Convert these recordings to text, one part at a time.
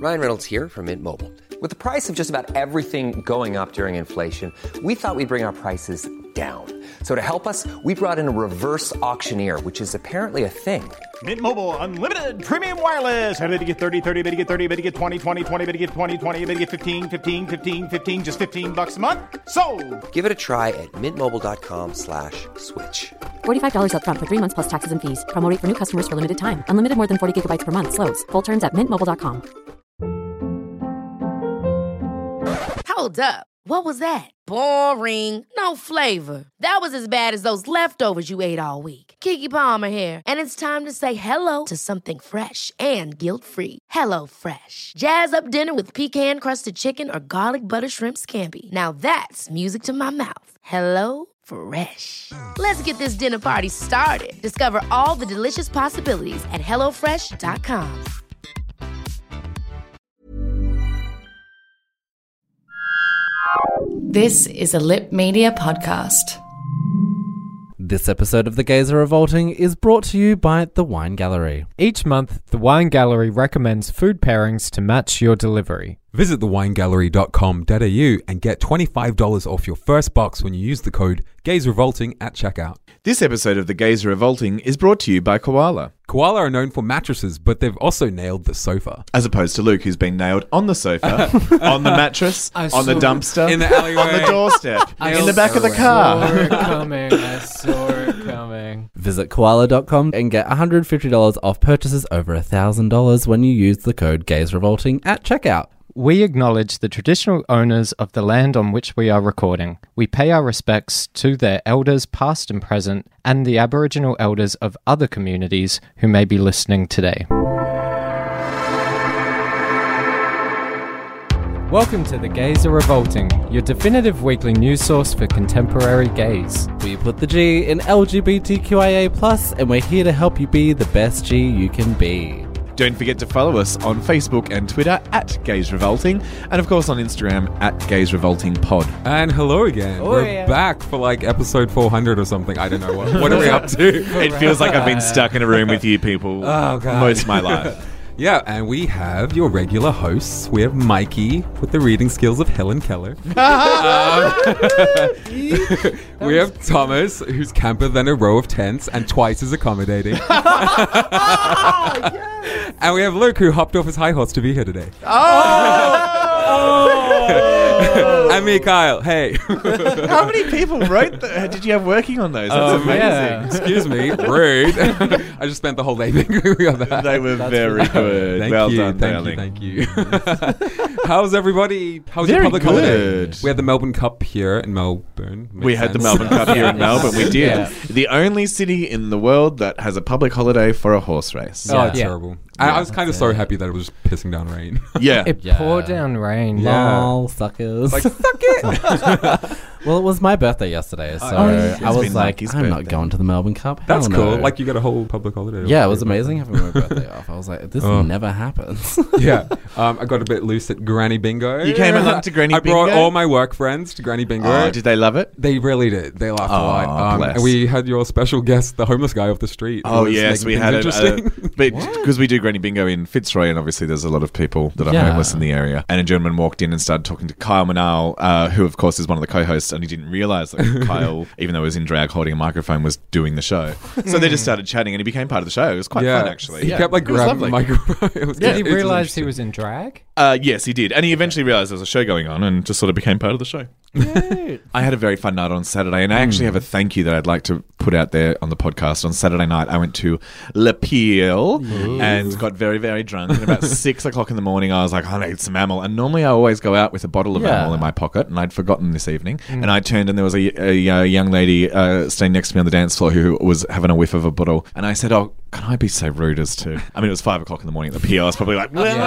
Ryan Reynolds here from Mint Mobile. With the price of just about everything going up during inflation, we thought we'd bring our prices down. So to help us, we brought in a reverse auctioneer, which is apparently a thing. Mint Mobile Unlimited Premium Wireless. How to get 30, 30, bit to get 30, bit to get 20, 20, 20, bit to get 20, 20, bit to get 15, 15, 15, 15, just $15 a month? Sold! Give it a try at mintmobile.com/switch. $45 up front for 3 months plus taxes and fees. Promo rate for new customers for limited time. Unlimited more than 40 gigabytes per month. Slows full terms at mintmobile.com. Hold up. What was that? Boring. No flavor. That was as bad as those leftovers you ate all week. Keke Palmer here, and it's time to say hello to something fresh and guilt-free. Hello Fresh. Jazz up dinner with pecan-crusted chicken or garlic butter shrimp scampi. Now that's music to my mouth. Hello Fresh. Let's get this dinner party started. Discover all the delicious possibilities at hellofresh.com. This is a Lip Media podcast. This episode of The Gays Are Revolting is brought to you by The Wine Gallery. Each month, The Wine Gallery recommends food pairings to match your delivery. Visit thewinegallery.com.au and get $25 off your first box when you use the code GAYSREVOLTING at checkout. This episode of The Gays Are Revolting is brought to you by Koala. Koala are known for mattresses, but they've also nailed the sofa. As opposed to Luke, who's been nailed on the sofa, on the mattress, on the dumpster, in the alleyway, on the doorstep, in the back of the car. I saw it coming. Visit koala.com and get $150 off purchases over $1,000 when you use the code GAYSREVOLTING at checkout. We acknowledge the traditional owners of the land on which we are recording. We pay our respects to their elders past and present and the Aboriginal elders of other communities who may be listening today. Welcome to The Gays Are Revolting, your definitive weekly news source for contemporary gays. We put the G in LGBTQIA+, and we're here to help you be the best G you can be. Don't forget to follow us on Facebook and Twitter at Gays Revolting, and of course on Instagram at Gays Revolting Pod. And hello again. We're back for like episode 400 or something. I don't know. What are we up to? It feels like I've been stuck in a room with you people most of my life. Yeah, and we have your regular hosts. We have Mikey with the reading skills of Helen Keller. We have Thomas, who's camper than a row of tents and twice as accommodating. And we have Luke, who hopped off his high horse to be here today. And me, Kyle. Hey. How many people did you have working on those? That's amazing. Yeah. Excuse me. Rude. I just spent the whole day thinking on that. They were very good. Well done, darling. Thank you. How's everybody? How's Very your public good. holiday? We had the Melbourne Cup here in Melbourne. We had the Melbourne Cup here in Melbourne. We did. Yeah. The only city in the world that has a public holiday for a horse race. Oh, terrible. I was kind of so happy that it was just pissing down rain. Yeah. It poured down rain. Lol, suckers. Like, suck it. Well, it was my birthday yesterday, so I was like, I'm not going to the Melbourne Cup. That's Hell cool. no. Like, you got a whole public holiday. Yeah, it was amazing having my birthday off. I was like, this never happens. Yeah. I got a bit loose at Granny Bingo. You came along to Granny Bingo? I brought all my work friends to Granny Bingo. Oh, did they love it? They really did. They laughed a lot. Bless. And we had your special guest, the homeless guy off the street. Oh, yes, we had it. Because we do Granny Bingo in Fitzroy, and obviously there's a lot of people that are homeless in the area. And a gentleman walked in and started talking to Kyle Manal, who, of course, is one of the co-hosts, and he didn't realise that Kyle, even though he was in drag holding a microphone, was doing the show. So they just started chatting, and he became part of the show. It was quite fun, actually. He kept like grabbing the microphone. Did he realise he was in drag? Yes, he did. And he eventually realised there was a show going on and just sort of became part of the show. I had a very fun night on Saturday, and I actually have a thank you that I'd like to put out there on the podcast. On Saturday night, I went to Le Peel and got very, very drunk. And about 6 o'clock in the morning, I was like, I need some Amyl. And normally I always go out with a bottle of Amyl in my pocket, and I'd forgotten this evening. And I turned, and there was a young lady staying next to me on the dance floor who was having a whiff of a bottle. And I said, oh, can I be so rude as to... I mean, it was 5 o'clock in the morning at the Peel. I was probably like... But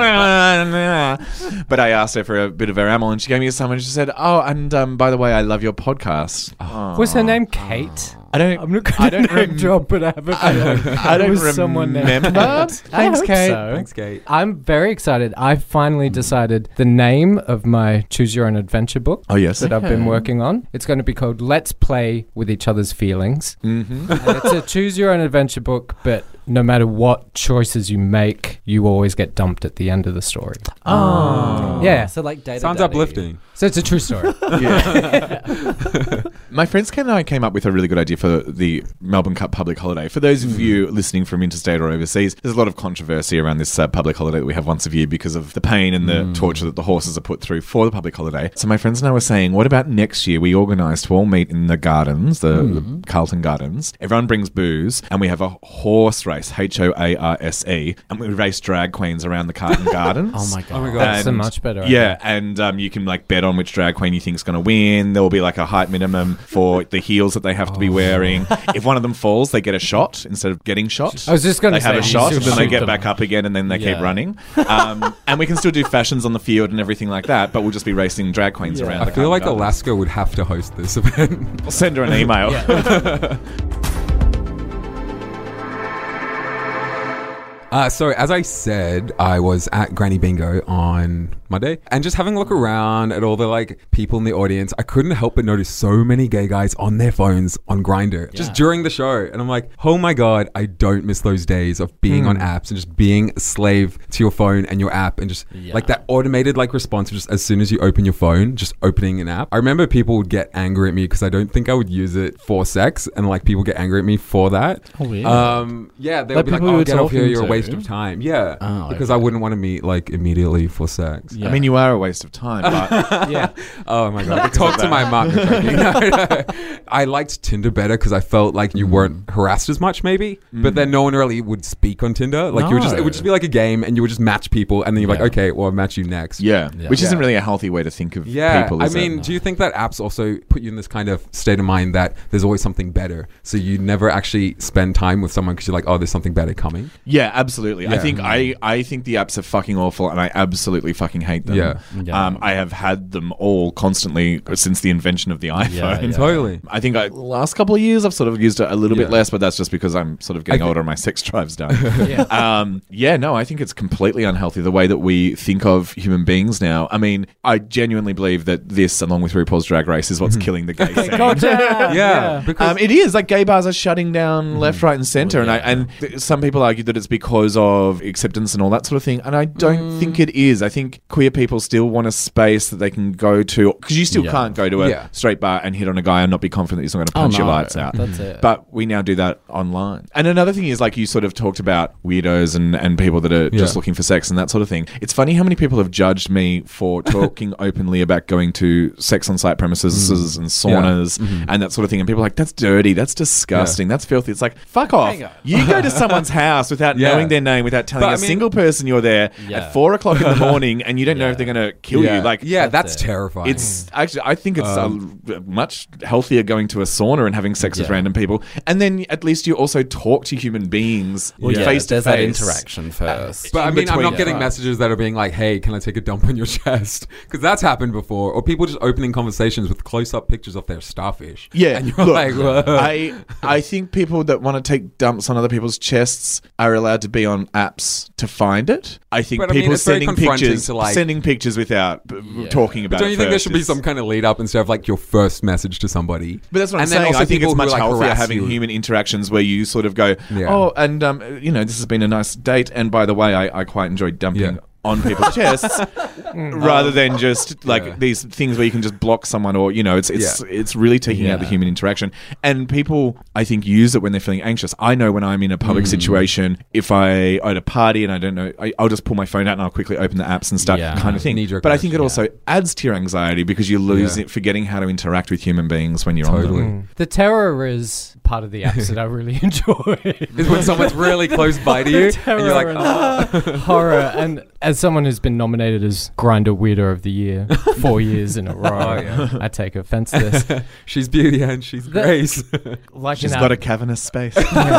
I asked her for a bit of her Amyl, and she gave me some, and she said, oh, and by the way, I love your podcast. Was her name Kate? I'm not going to name drop, but I have a feeling I don't someone remember. Thanks, Kate. Thanks, Kate. I'm very excited. I finally decided the name of my Choose Your Own Adventure book. Oh, yes. That I've been working on. It's going to be called Let's Play with Each Other's Feelings. Mm-hmm. And it's a Choose Your Own Adventure book, but no matter what choices you make, you always get dumped at the end of the story. Oh. Yeah. So like Data Sounds Daddy. uplifting. So it's a true story. My friends Ken and I came up with a really good idea for the Melbourne Cup public holiday. For those of you listening from interstate or overseas, there's a lot of controversy around this public holiday that we have once a year because of the pain and the torture that the horses are put through for the public holiday. So my friends and I were saying, what about next year we organise to all meet in the gardens, the Carlton Gardens. Everyone brings booze and we have a horse race, HOARSE, and we race drag queens around the Carlton Gardens. Oh my god. Oh my God. That's a much better idea. Yeah, and you can like bet on which drag queen you think is going to win. There will be like a height minimum for the heels that they have to be wearing. If one of them falls, they get a shot instead of getting shot. I was just going to They say have a you shot, should and then they shoot get them. back up again, and then they keep Yeah. running. And we can still do fashions on the field and everything like that, but we'll just be racing drag queens around. I the feel like Carlton Gardens. Alaska would have to host this event. I'll send her an email. So as I said, I was at Granny Bingo on Monday and just having a look around at all the like people in the audience. I couldn't help but notice so many gay guys on their phones on Grindr just during the show. And I'm like, oh my God, I don't miss those days of being on apps and just being a slave to your phone and your app and just like that automated like response just as soon as you open your phone, just opening an app. I remember people would get angry at me because I don't think I would use it for sex, and like people get angry at me for that. Oh, weird. Yeah, they Like would be like, people we oh, were get off here, talking you're a to. waste of time. Yeah, Oh, because okay. I wouldn't want to meet like immediately for sex. Yeah. I mean, you are a waste of time, but Yeah. Oh my God, talk to my mom. No. I liked Tinder better because I felt like you weren't harassed as much maybe, but then no one really would speak on Tinder. Like you would just, it would just be like a game and you would just match people and then you're like, Yeah. okay, well I'll match you next. yeah, Yeah. which isn't really a healthy way to think of people, I is mean, it? do you think that apps also put you in this kind of state of mind that there's always something better? So you never actually spend time with someone because you're like, oh, there's something better coming? Yeah, absolutely. I Yeah. think I think the apps are fucking awful, and I absolutely fucking hate them. Yeah. Yeah. I have had them all constantly since the invention of the iPhone. yeah. Totally. I think the last couple of years I've sort of used it a little bit Yeah. less, but that's just because I'm sort of getting older and my sex drive's done. No, I think it's completely unhealthy the way that we think of human beings now. I mean, I genuinely believe that this, along with RuPaul's Drag Race, is what's killing the gay scene. Yeah. Because It is like gay bars are shutting down left, right, and center, and some people argue that it's because of acceptance and all that sort of thing, and I don't think it is. I think queer people still want a space that they can go to, because you still can't go to a straight bar and hit on a guy and not be confident that he's not going to punch your no. lights out. That's it. But we now do that online. And another thing is, like you sort of talked about weirdos and people that are just looking for sex and that sort of thing. It's funny how many people have judged me for talking openly about going to sex on site premises and saunas and that sort of thing. And people are like, that's dirty, that's disgusting, that's filthy. It's like, fuck off. You go to someone's house without knowing their name, without telling a single person you're there at 4 o'clock in the morning, and you don't know if they're going to kill you. Like, that's terrifying. it's actually, I think it's much healthier going to a sauna and having sex with random people, and then at least you also talk to human beings face to there's that face. interaction first. But I mean, I'm between- not getting messages that are being like, hey, can I take a dump on your chest? Because that's happened before. Or people just opening conversations with close-up pictures of their starfish. Yeah, And you're look, like, whoa. I think people that want to take dumps on other people's chests are allowed to be on apps to find it. I think But I mean, people it's very sending confronting pictures, to, like- sending pictures without talking about Don't you it think there first should be is- some kind of lead up instead of like your first message to somebody? But that's what I'm And then saying. also I think people it's who, much like, healthier harass having you. human interactions where you sort of go, Yeah. oh, and this has been a nice date, and by the way, I quite enjoyed dumping on people's chests, rather than just like these things where you can just block someone, or it's really taking out the human interaction. And people, I think, use it when they're feeling anxious. I know when I'm in a public situation, if I at a party and I don't know, I'll just pull my phone out and I'll quickly open the apps and start kind of thing. Knee-jerk But I think it reaction. also adds to your anxiety because you lose it, forgetting how to interact with human beings when you're on them. The terror is part of the apps that I really enjoy. Is when someone's really close by to you and Terror you're like, and horror. And as someone who's been nominated as Grindr Weirdo of the Year 4 years in a row, I take offense to this. she's beauty and she's grace. Like She's in got our- a cavernous space.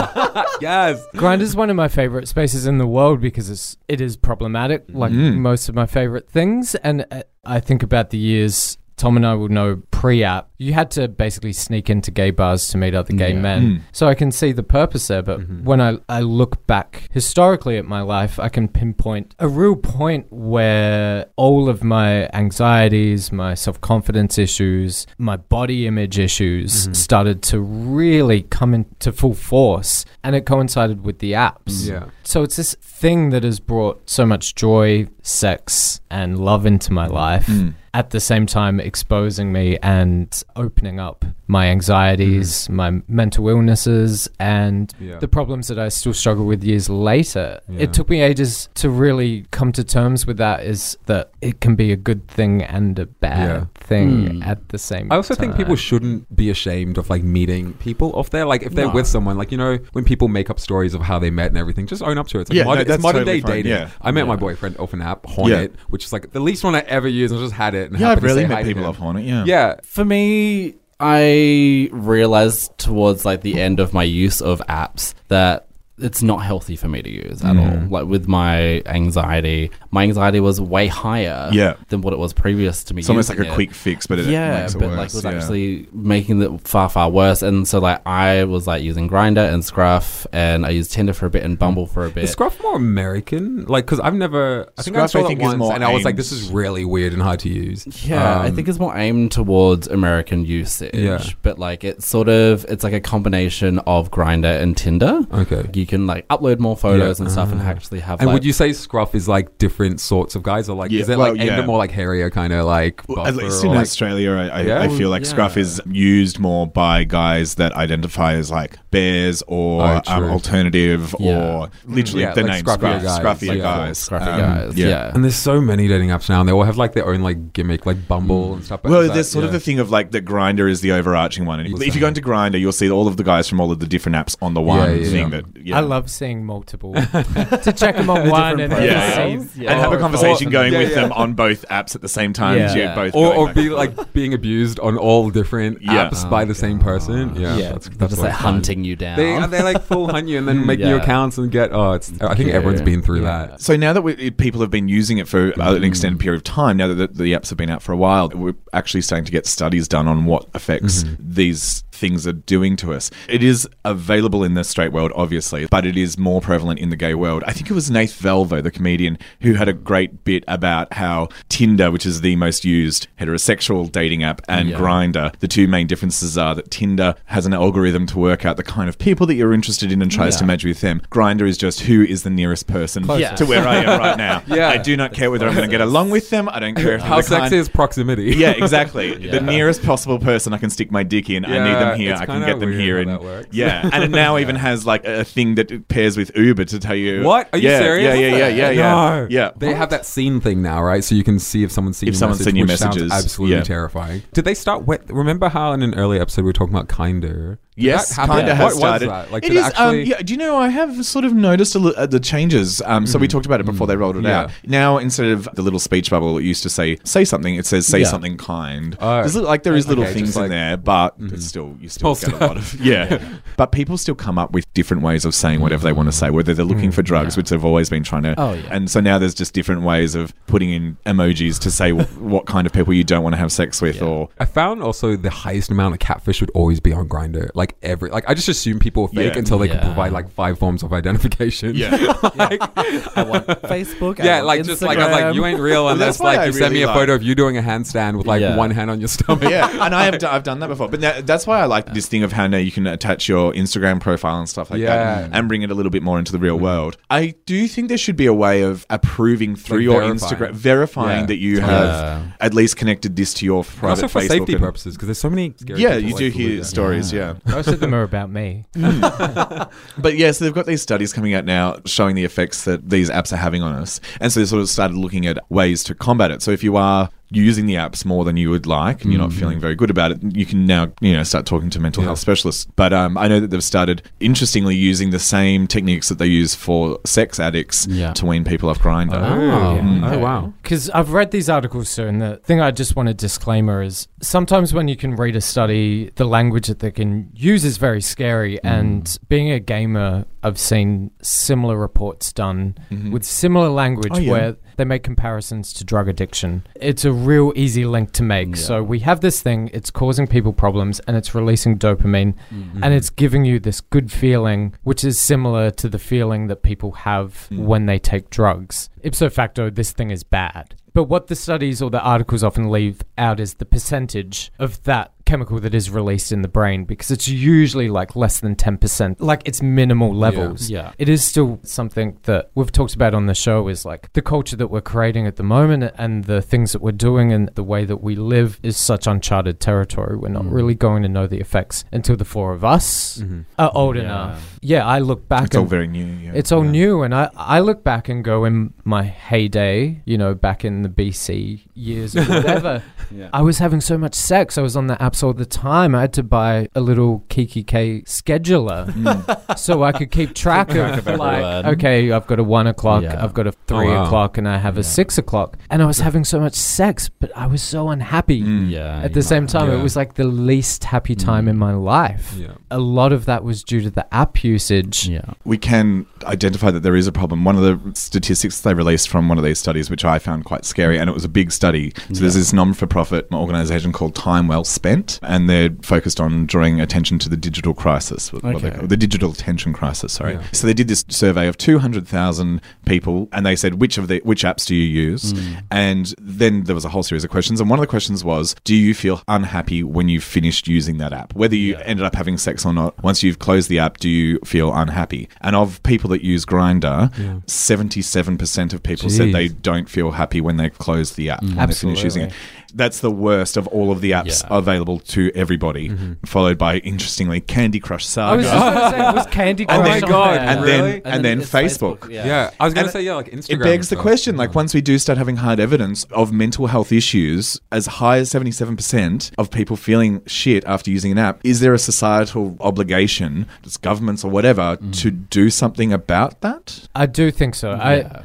Yes. Grindr is one of my favorite spaces in the world because it is problematic, like most of my favorite things. And I think about the years Tom and I will know pre-app, you had to basically sneak into gay bars to meet other gay men. So I can see the purpose there, but when I look back historically at my life, I can pinpoint a real point where all of my anxieties, my self-confidence issues, my body image issues started to really come into full force, and it coincided with the apps. Yeah. So it's this thing that has brought so much joy, sex, and love into my life, at the same time exposing me and opening up my anxieties, my mental illnesses, and the problems that I still struggle with years later. It took me ages to really come to terms with that, is that it can be a good thing and a bad thing at the same time. I also think people shouldn't be ashamed of like meeting people off there. Like if they're with someone, like, you know, when people make up stories of how they met and everything, just own up to it. It's like it's modern totally day dating. Yeah. I met my boyfriend off an app, Hornet, which is like the least one I ever used. I just had it. And I've happened to really say hi met to people him. off Hornet. Yeah. Yeah. For me, I realized towards like the end of my use of apps that it's not healthy for me to use at all. Like with my anxiety was way higher than what it was previous to me. It's almost like using a it. quick fix, but it makes it but worse. like it was actually making it far, far worse. And so like I was like using Grindr and Scruff, and I used Tinder for a bit and Bumble for a bit. Is Scruff more American? Like, because I've never... I think I Scruff, saw I think, it is once, more and I was like, aimed- this is really weird and hard to use. Yeah, I think it's more aimed towards American usage. But like it's like a combination of Grindr and Tinder. Okay. You can like upload more photos and stuff and actually have And like... would you say Scruff is like different sorts of guys, or like is it like aimed at more like hairier kind of like At least in or, like, Australia, I feel like Scruff is used more by guys that identify as like bears or alternative or literally the like name scruffier Scruffier guys. guys. Yeah. And there's so many dating apps now, and they all have like their own like gimmick, like Bumble and stuff. But Well, is that- there's sort of the thing of like that Grindr is the overarching one. And if you go into Grindr, you'll see all of the guys from all of the different apps on the one thing. That I love seeing multiple to check them on one and and have a conversation going with them on both apps at the same time. Yeah. So you're both or going back be and forth. like being abused on all different apps by the same person. That's Just like what hunting you down. they like full hunt you and then make new accounts and get I think everyone's been through that. So now that people have been using it for an extended period of time, now that the apps have been out for a while, we're actually starting to get studies done on what effects these things are doing to us. It is available in the straight world, obviously, but it is more prevalent in the gay world. I think it was Nath Velvo, the comedian, who had a great bit about how Tinder, which is the most used heterosexual dating app, and Grindr, the two main differences are that Tinder has an algorithm to work out the kind of people that you're interested in and tries to match with them. Grindr is just who is the nearest person to where I am right now. I do not care whether I'm going to get along with them. I don't care if How sexy is proximity. Yeah, exactly. The nearest possible person I can stick my dick in. I need them here. it's I can kinda get them weird here. how And that works. and it now even has like a thing that pairs with Uber to tell you. What? Are you serious? Yeah. No. They have that scene thing now, right? So you can see if someone's seen If your someone's message, seen your which sounds messages. absolutely Yeah. terrifying. Did they start remember how in an early episode we were talking about Kinder? Did Yes, that happen? Kinda has What was started. that? Like, It did is. actually... Do you know? I have sort of noticed the changes. So we talked about it before they rolled it out. Now instead of the little speech bubble, it used to say something. It says say something kind. There's little things in there, but it's still you still get a lot of But people still come up with different ways of saying whatever they want to say. Whether they're looking for drugs, which they've always been trying to. And so now there's just different ways of putting in emojis to say what kind of people you don't want to have sex with, or. I found also the highest amount of catfish would always be on Grindr. I just assume people are fake until they can provide like 5 forms of identification. I want Facebook. Yeah, I want like Instagram. just like I was like, you ain't real unless that's why like I you send me really a photo of you doing a handstand with like one hand on your stomach. And I've done that before. But that's why I like this thing of how now you can attach your Instagram profile and stuff like that and bring it a little bit more into the real world. I do think there should be a way of approving through your Instagram, verifying that you have at least connected this to your private Also for Facebook safety and- purposes, because there's so many scary Yeah, people you like do to hear do that. stories, Most of them are about me. But yeah, so they've got these studies coming out now showing the effects that these apps are having on us. And so they sort of started looking at ways to combat it. So if you are using the apps more than you would like and you're not feeling very good about it, you can now start talking to mental health specialists. But I know that they've started, interestingly, using the same techniques that they use for sex addicts to wean people off Grindr. Oh, wow. Because I've read these articles too, and the thing I just want to disclaimer is sometimes when you can read a study, the language that they can use is very scary. And being a gamer, I've seen similar reports done with similar language where they make comparisons to drug addiction. It's a real easy link to make. Yeah. So we have this thing, it's causing people problems, and it's releasing dopamine, and it's giving you this good feeling, which is similar to the feeling that people have when they take drugs. Ipso facto, this thing is bad. But what the studies or the articles often leave out is the percentage of that chemical that is released in the brain, because it's usually like less than 10%, like it's minimal levels. Yeah. It is still something that we've talked about on the show, is like the culture that we're creating at the moment and the things that we're doing and the way that we live is such uncharted territory. We're not really going to know the effects until the four of us are old enough. Yeah, I look back. It's all very new. Yeah. It's all new, and I look back and go, in my heyday, you know, back in the BC years or whatever, I was having so much sex. I was on the apps all the time. I had to buy a little KKK scheduler so I could keep track of like, okay, I've got a 1 o'clock, I've got a 3 o'clock, and I have a 6 o'clock. And I was having so much sex, but I was so unhappy. At the same time, it was like the least happy time in my life. A lot of that was due to the app usage. We can identify that there is a problem. One of the statistics they released from one of these studies, which I found quite scary, and it was a big study. So there's this non-for-profit organisation called Time Well Spent, and they're focused on drawing attention to the digital crisis, what they call the digital attention crisis. So they did this survey of 200,000 people, and they said, which apps do you use? And then there was a whole series of questions, and one of the questions was, do you feel unhappy when you've finished using that app? Whether you ended up having sex or not, once you've closed the app, do you feel unhappy? And of people that use Grindr, 77% of people said they don't feel happy when they close the app, when they finish using it. That's the worst of all of the apps available to everybody, followed by, interestingly, Candy Crush Saga. I was just going to say, it was Candy Crush. Oh my God. And then Facebook. Yeah. I was going to say, like Instagram. It begs the question, like, once we do start having hard evidence of mental health issues, as high as 77% of people feeling shit after using an app, is there a societal obligation, just governments or whatever, to do something about that? I do think so.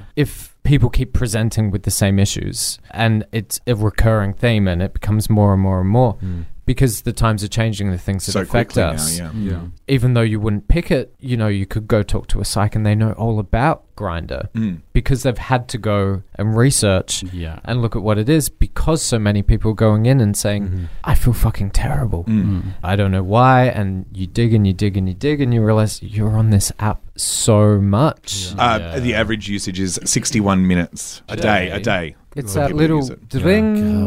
If people keep presenting with the same issues and it's a recurring theme and it becomes more and more and more, because the times are changing, the things that affect us. Now, even though you wouldn't pick it, you know, you could go talk to a psych and they know all about Grindr because they've had to go and research and look at what it is, because so many people are going in and saying, I feel fucking terrible. I don't know why. And you dig and you dig and you dig and you realize you're on this app so much. The average usage is 61 minutes a day. It's that little ding.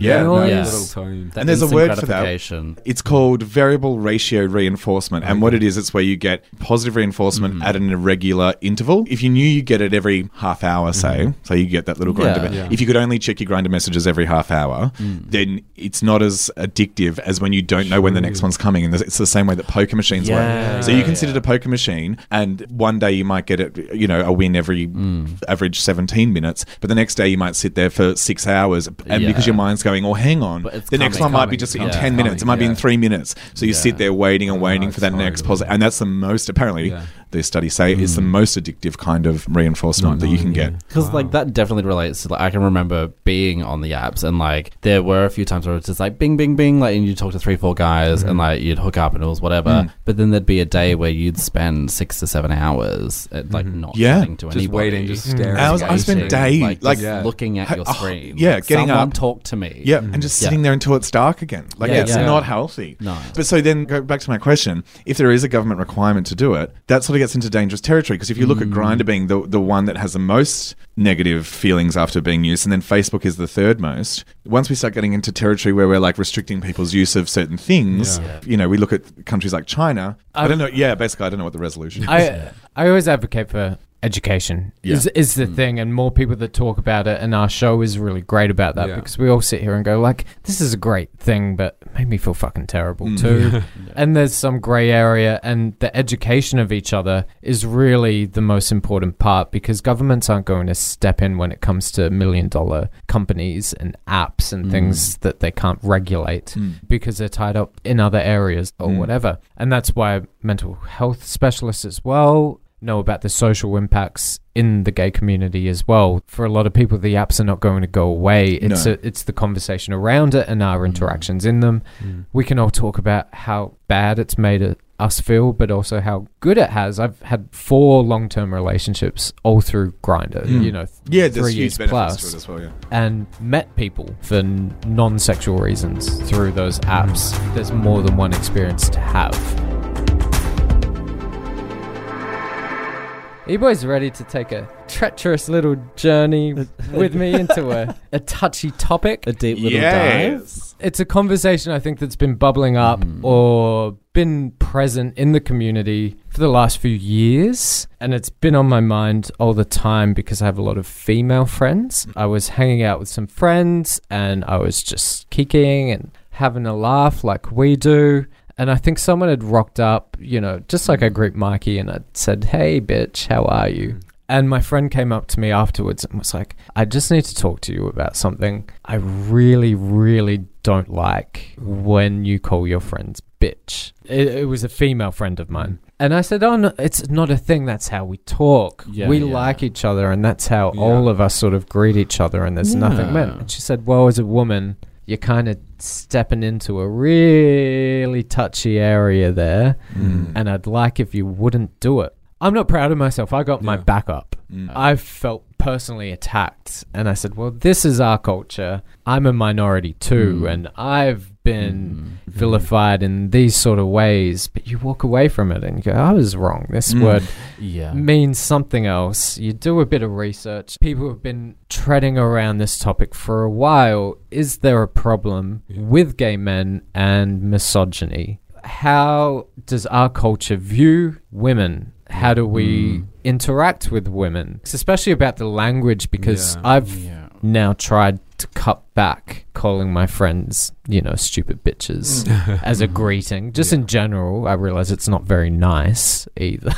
Little tone. And there's a word for that. It's called variable ratio reinforcement. And what it is, it's where you get positive reinforcement at an irregular interval. If you knew you get it every half hour, say, so you get that little Grindr. If you could only check your Grindr messages every half hour, then it's not as addictive as when you don't know when the next one's coming. And it's the same way that poker machines work. So you consider a poker machine, and one day you might get it, you know, a win every average 17 minutes, but the next day you might sit there for 6 hours, and because your mind's going, oh, hang on, the next one might be just in 10 minutes, it might be in 3 minutes, so you sit there waiting and waiting for that next positive, and that's the most, apparently the studies say, it's the most addictive kind of reinforcement that you can get. Because like that definitely relates to, like, I can remember being on the apps, and like there were a few times where it's just like bing bing bing, like, and you talk to 3-4 guys and like you'd hook up and it was whatever, but then there'd be a day where you'd spend 6 to 7 hours at, like not chatting to anybody, just waiting, just staring. I spent days like looking at your screen, getting someone up, talk to me, and just sitting there until it's dark again. Like it's not healthy. No. But so then go back to my question: if there is a government requirement to do it, that sort of gets into dangerous territory. Because if you look at Grindr being the one that has the most negative feelings after being used, and then Facebook is the third most, once we start getting into territory where we're like restricting people's use of certain things, you know, we look at countries like China. I don't know. Yeah, basically, I don't know what the resolution is. I always advocate for education is the thing, and more people that talk about it, and our show is really great about that because we all sit here and go like, this is a great thing, but it made me feel fucking terrible too. And there's some grey area, and the education of each other is really the most important part, because governments aren't going to step in when it comes to $1 million companies and apps and things that they can't regulate because they're tied up in other areas or whatever. And that's why mental health specialists as well know about the social impacts in the gay community as well. For a lot of people, the apps are not going to go away. It's the conversation around it and our interactions in them. We can all talk about how bad it's made us feel, but also how good it has. I've had 4 long-term relationships all through Grindr, you know, Yeah, 3 there's years huge benefits plus, to it as well, yeah. and met people for non-sexual reasons through those apps. There's more than one experience to have. Are you boys ready to take a treacherous little journey with me into a touchy topic? A deep little dive? Yes. It's a conversation I think that's been bubbling up or been present in the community for the last few years. And it's been on my mind all the time because I have a lot of female friends. I was hanging out with some friends and I was just kicking and having a laugh like we do. And I think someone had rocked up, you know, just like I greet Mikey, and I said, "Hey, bitch, how are you?" And my friend came up to me afterwards and was like, "I just need to talk to you about something. I really, really don't like when you call your friends bitch." It was a female friend of mine. And I said, "Oh, no, it's not a thing. That's how we talk. We like each other, and that's how all of us sort of greet each other, and there's nothing meant." And she said, "Well, as a woman, you're kind of stepping into a really touchy area there, and I'd like if you wouldn't do it." I'm not proud of myself. I got my back up. I felt personally attacked, and I said, "Well, this is our culture. I'm a minority too, and I've been vilified in these sort of ways." But you walk away from it and you go, "I was wrong. This word means something else." You do a bit of research. People have been treading around this topic for a while. Is there a problem with gay men and misogyny? How does our culture view women? How do we interact with women? It's especially about the language, because I've now tried to cut back calling my friends, you know, stupid bitches as a greeting. Just in general, I realize it's not very nice either.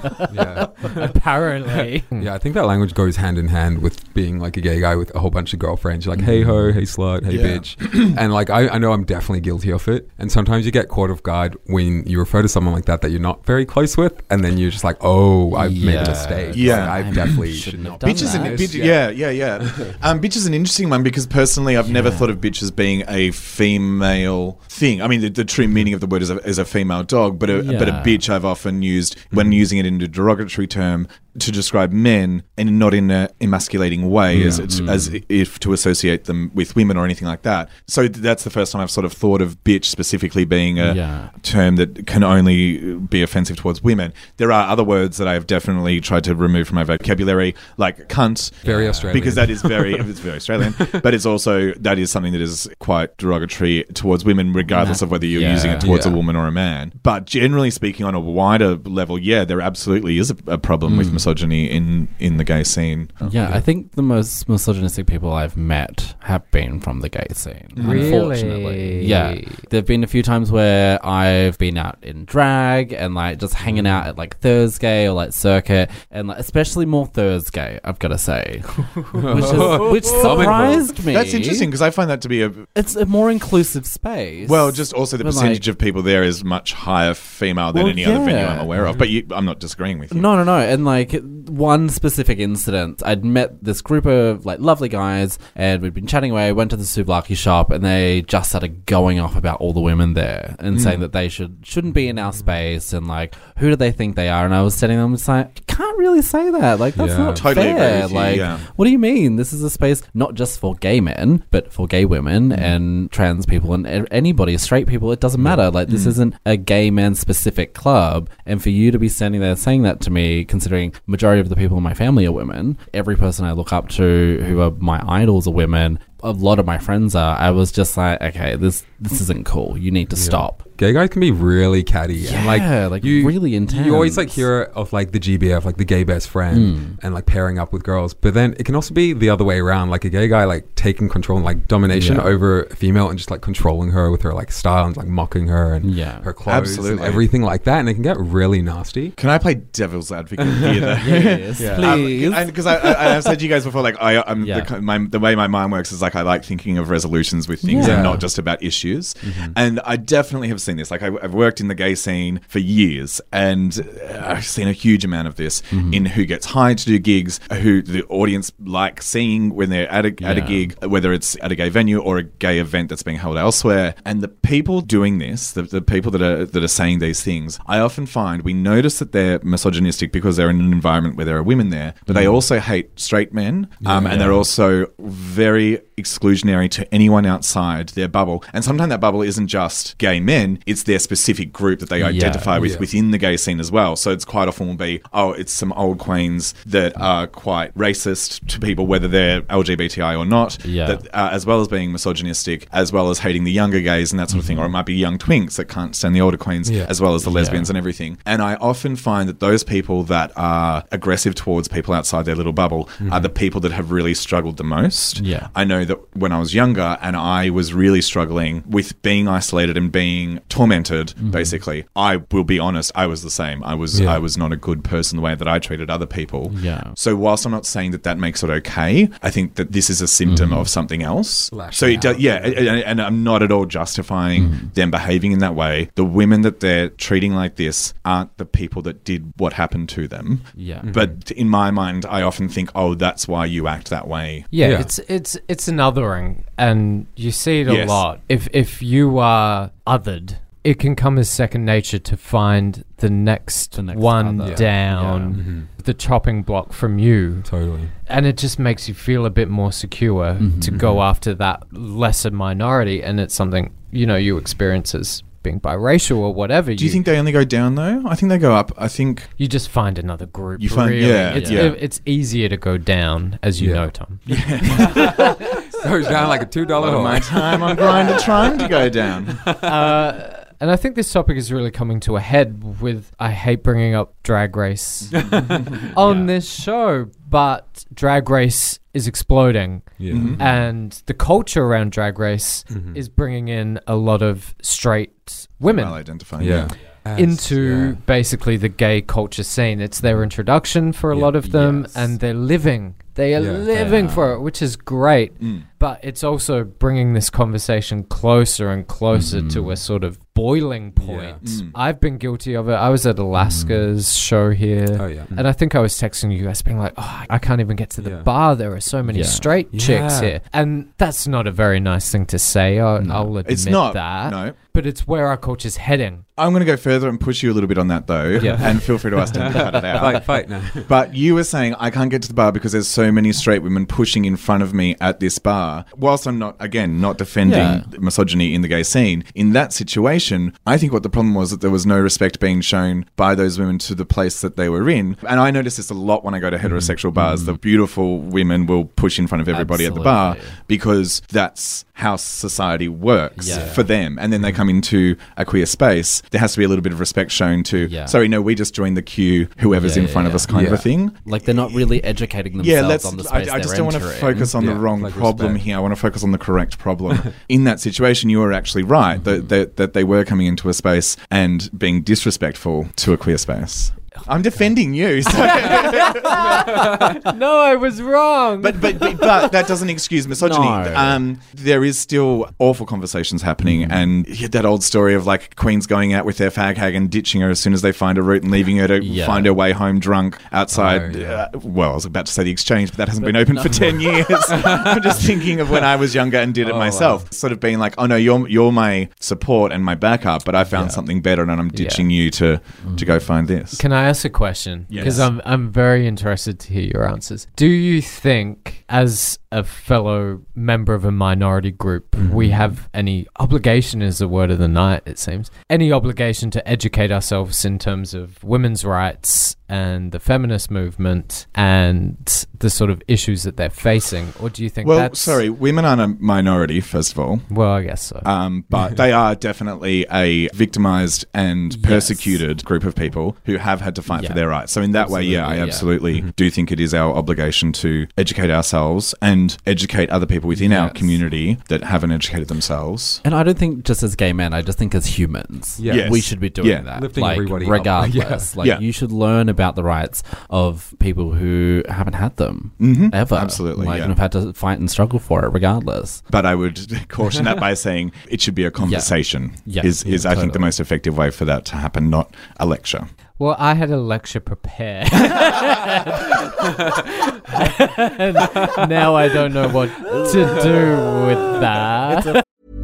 Apparently. Yeah, I think that language goes hand in hand with being like a gay guy with a whole bunch of girlfriends. You're like, hey ho, hey slut, hey bitch. And like, I know I'm definitely guilty of it. And sometimes you get caught off guard when you refer to someone like that you're not very close with. And then you're just like, oh, I've made a mistake. Yeah. Like, I definitely should not Bitch is bitch is an interesting one, because personally I've never thought of bitch as being a female thing. I mean, the true meaning of the word is a female dog, but a bitch I've often used when using it in a derogatory term to describe men, and not in an emasculating way, as if to associate them with women or anything like that. So that's the first time I've sort of thought of bitch specifically being a term that can only be offensive towards women. There are other words that I have definitely tried to remove from my vocabulary, like cunt. Very Australian. Because that is it's very Australian, but it's also, that is something that is quite derogatory towards women, regardless of whether you're using it towards a woman or a man. But generally speaking, on a wider level, there absolutely is a problem with misogyny in the gay scene. I think the most misogynistic people I've met have been from the gay scene. Really? Unfortunately. Yeah. There've been a few times where I've been out in drag and like just hanging out at like Thursday or like Circuit, and like, especially more Thursday, I've got to say. which surprised me. That's interesting, because I find that to be it's a more inclusive space. Well, just also the percentage of people there is much higher female than any other venue I'm aware of. But I'm not disagreeing with you. No. And like one specific incident, I'd met this group of like lovely guys, and we'd been chatting away, went to the souvlaki shop, and they just started going off about all the women there and saying that they shouldn't be in our space, and like, who do they think they are? And I was telling them, it's like, you can't really say that. Like, that's not totally fair. Agree with you, what do you mean? This is a space not just for gay men, but for gay women and trans people and anybody, straight people. It doesn't matter. Like, this isn't a gay man specific club. And for you to be standing there saying that to me, considering majority of the people in my family are women, every person I look up to who are my idols are women, a lot of my friends are, I was just like, okay, this isn't cool. You need to stop. Gay guys can be really catty and like you, really intense. You always like hear of like the GBF, like the gay best friend, and like pairing up with girls. But then it can also be the other way around, like a gay guy like taking control and like domination over a female and just like controlling her with her like style and like mocking her and her clothes and everything like that. And it can get really nasty. Can I play devil's advocate here? Yes, please. Because I've said to you guys before, like the way my mind works is like I like thinking of resolutions with things and not just about issues. And I definitely have seen this. Like I've worked in the gay scene for years, and I've seen a huge amount of this in who gets hired to do gigs, who the audience like seeing when they're at a gig, whether it's at a gay venue or a gay event that's being held elsewhere. And the people doing this, the people that are saying these things, I often find we notice that they're misogynistic because they're in an environment where there are women there, but they also hate straight men, and they're also very exclusionary to anyone outside their bubble. And sometimes that bubble isn't just gay men, it's their specific group that they identify with within the gay scene as well. So it's quite often will be, it's some old queens that are quite racist to people, whether they're LGBTI or not, that, as well as being misogynistic, as well as hating the younger gays and that sort of thing. Or it might be young twinks that can't stand the older queens, as well as the lesbians and everything. And I often find that those people that are aggressive towards people outside their little bubble are the people that have really struggled the most. I know that when I was younger and I was really struggling with being isolated and being tormented, basically, I will be honest, I was the same. I was not a good person the way that I treated other people. So whilst I'm not saying that makes it okay, I think that this is a symptom of something else. So it does, and I'm not at all justifying them behaving in that way. The women that they're treating like this aren't the people that did what happened to them. But in my mind, I often think, that's why you act that way. It's an othering, and you see it a lot. If you are othered, it can come as second nature to find the next one other down the chopping block from you. Totally. And it just makes you feel a bit more secure to go after that lesser minority, and it's something, you experience as being biracial or whatever. Do you think they only go down though? I think they go up. I think you just find another group. You find, it's easier to go down, as you know, Tom. So it's down like a $2 of my time on Grindr trying to go down. And I think this topic is really coming to a head with, I hate bringing up Drag Race on this show, but Drag Race is exploding. And the culture around Drag Race is bringing in a lot of straight women. Well-identified, into basically the gay culture scene. It's their introduction for a lot of them, and they're living. They are living for it, which is great. But it's also bringing this conversation closer and closer to a sort of boiling point. I've been guilty of it. I was at Alaska's show here, and I think I was texting you guys being like, I can't even get to the bar. There are so many straight chicks here. And that's not a very nice thing to say. I'll admit it's not, that. No. But it's where our culture's heading. I'm going to go further and push you a little bit on that, though, and feel free to ask them to cut it out. Fight now. But you were saying, I can't get to the bar because there's so many straight women pushing in front of me at this bar. Whilst I'm not defending misogyny in the gay scene, in that situation, I think what the problem was that there was no respect being shown by those women to the place that they were in. And I notice this a lot when I go to heterosexual bars. The beautiful women will push in front of everybody at the bar because that's how society works for them. And then they come into a queer space. There has to be a little bit of respect shown to, sorry, no, we just joined the queue, whoever's in front of us kind of a thing. Like they're not really educating themselves on the space I just don't want to focus on the wrong problem here. I want to focus on the correct problem. In that situation, you were actually right, that they were coming into a space and being disrespectful to a queer space. I'm defending you. So. No, I was wrong. But that doesn't excuse misogyny. No. There is still awful conversations happening, and that old story of like queens going out with their fag hag and ditching her as soon as they find a route and leaving her to find her way home drunk outside. Well, I was about to say the Exchange, but that hasn't been open for 10 years. I'm just thinking of when I was younger and did it myself. Sort of being like, oh no, you're my support and my backup, but I found something better and I'm ditching you to go find this. Can I ask a question? Because I'm very interested to hear your answers. Do you think, as a fellow member of a minority group, we have any obligation, is the word of the night, it seems, any obligation to educate ourselves in terms of women's rights and the feminist movement and the sort of issues that they're facing? Or do you think women aren't a minority, first of all. Well, I guess so. But they are definitely a victimized and persecuted group of people who have had to fight for their rights. So in that way, I absolutely do think it is our obligation to educate ourselves and and educate other people within our Yes. community that haven't educated themselves. And I don't think just as gay men, I just think as humans, Yes. we should be doing Yeah. that. Lifting like, everybody up. regardless. Yeah. Like, Yeah. you should learn about the rights of people who haven't had them ever. Absolutely, Like, yeah. and have had to fight and struggle for it regardless. But I would caution that by saying it should be a conversation. Yeah. Is Yeah, I think the totally. most effective way for that to happen, not a lecture. Well, I had a lecture prepared. And now I don't know what to do with that.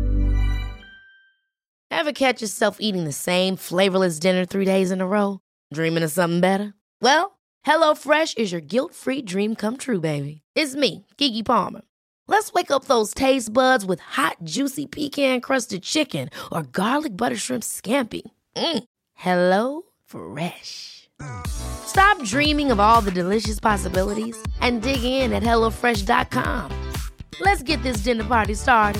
Ever catch yourself eating the same flavorless dinner 3 days in a row? Dreaming of something better? Well, HelloFresh is your guilt-free dream come true, baby. It's me, Keke Palmer. Let's wake up those taste buds with hot, juicy pecan-crusted chicken or garlic butter shrimp scampi. Hello Fresh. Stop dreaming of all the delicious possibilities and dig in at HelloFresh.com. Let's get this dinner party started.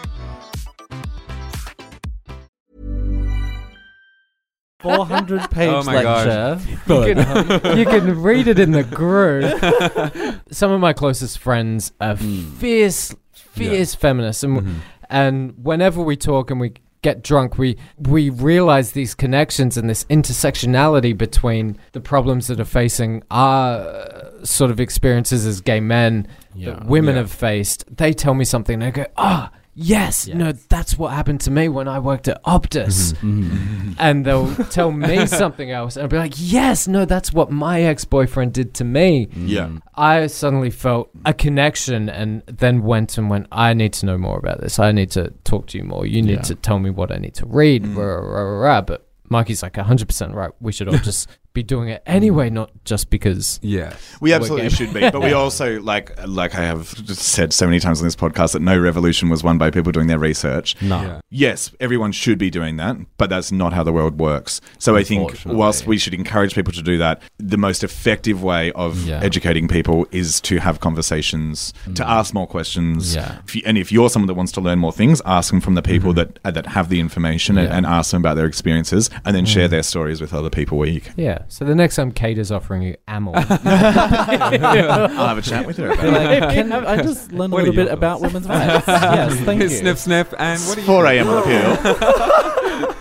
$400-page Oh my gosh. lecture. You can read it in the groove. Some of my closest friends are fierce feminists, and whenever we talk and we get drunk, we realize these connections and this intersectionality between the problems that are facing our sort of experiences as gay men that women have faced. They tell me something and I go, yes, no, that's what happened to me when I worked at Optus. And they'll tell me something else and I'll be like, yes, no, that's what my ex-boyfriend did to me. Yeah. I suddenly felt a connection and then went, I need to know more about this. I need to talk to you more. You need to tell me what I need to read. But Mikey's like 100% right. We should all just be doing it anyway, not just because. Yeah. We absolutely should be, but we also, like I have just said so many times on this podcast, that no revolution was won by people doing their research. No. Yeah. Yes, everyone should be doing that, but that's not how the world works. So I think Unfortunately. whilst we should encourage people to do that, the most effective way of educating people is to have conversations, to ask more questions. Yeah. If you're someone that wants to learn more things, ask them from the people that have the information and ask them about their experiences, and then share their stories with other people where you can. Yeah. So the next time Kate is offering you Amel. I'll have a chat with her about it. Like, can I just learn a What little are bit your about women's rights? Yes, thank you. Sniff, sniff, and what do you 4 a.m. on Appeal.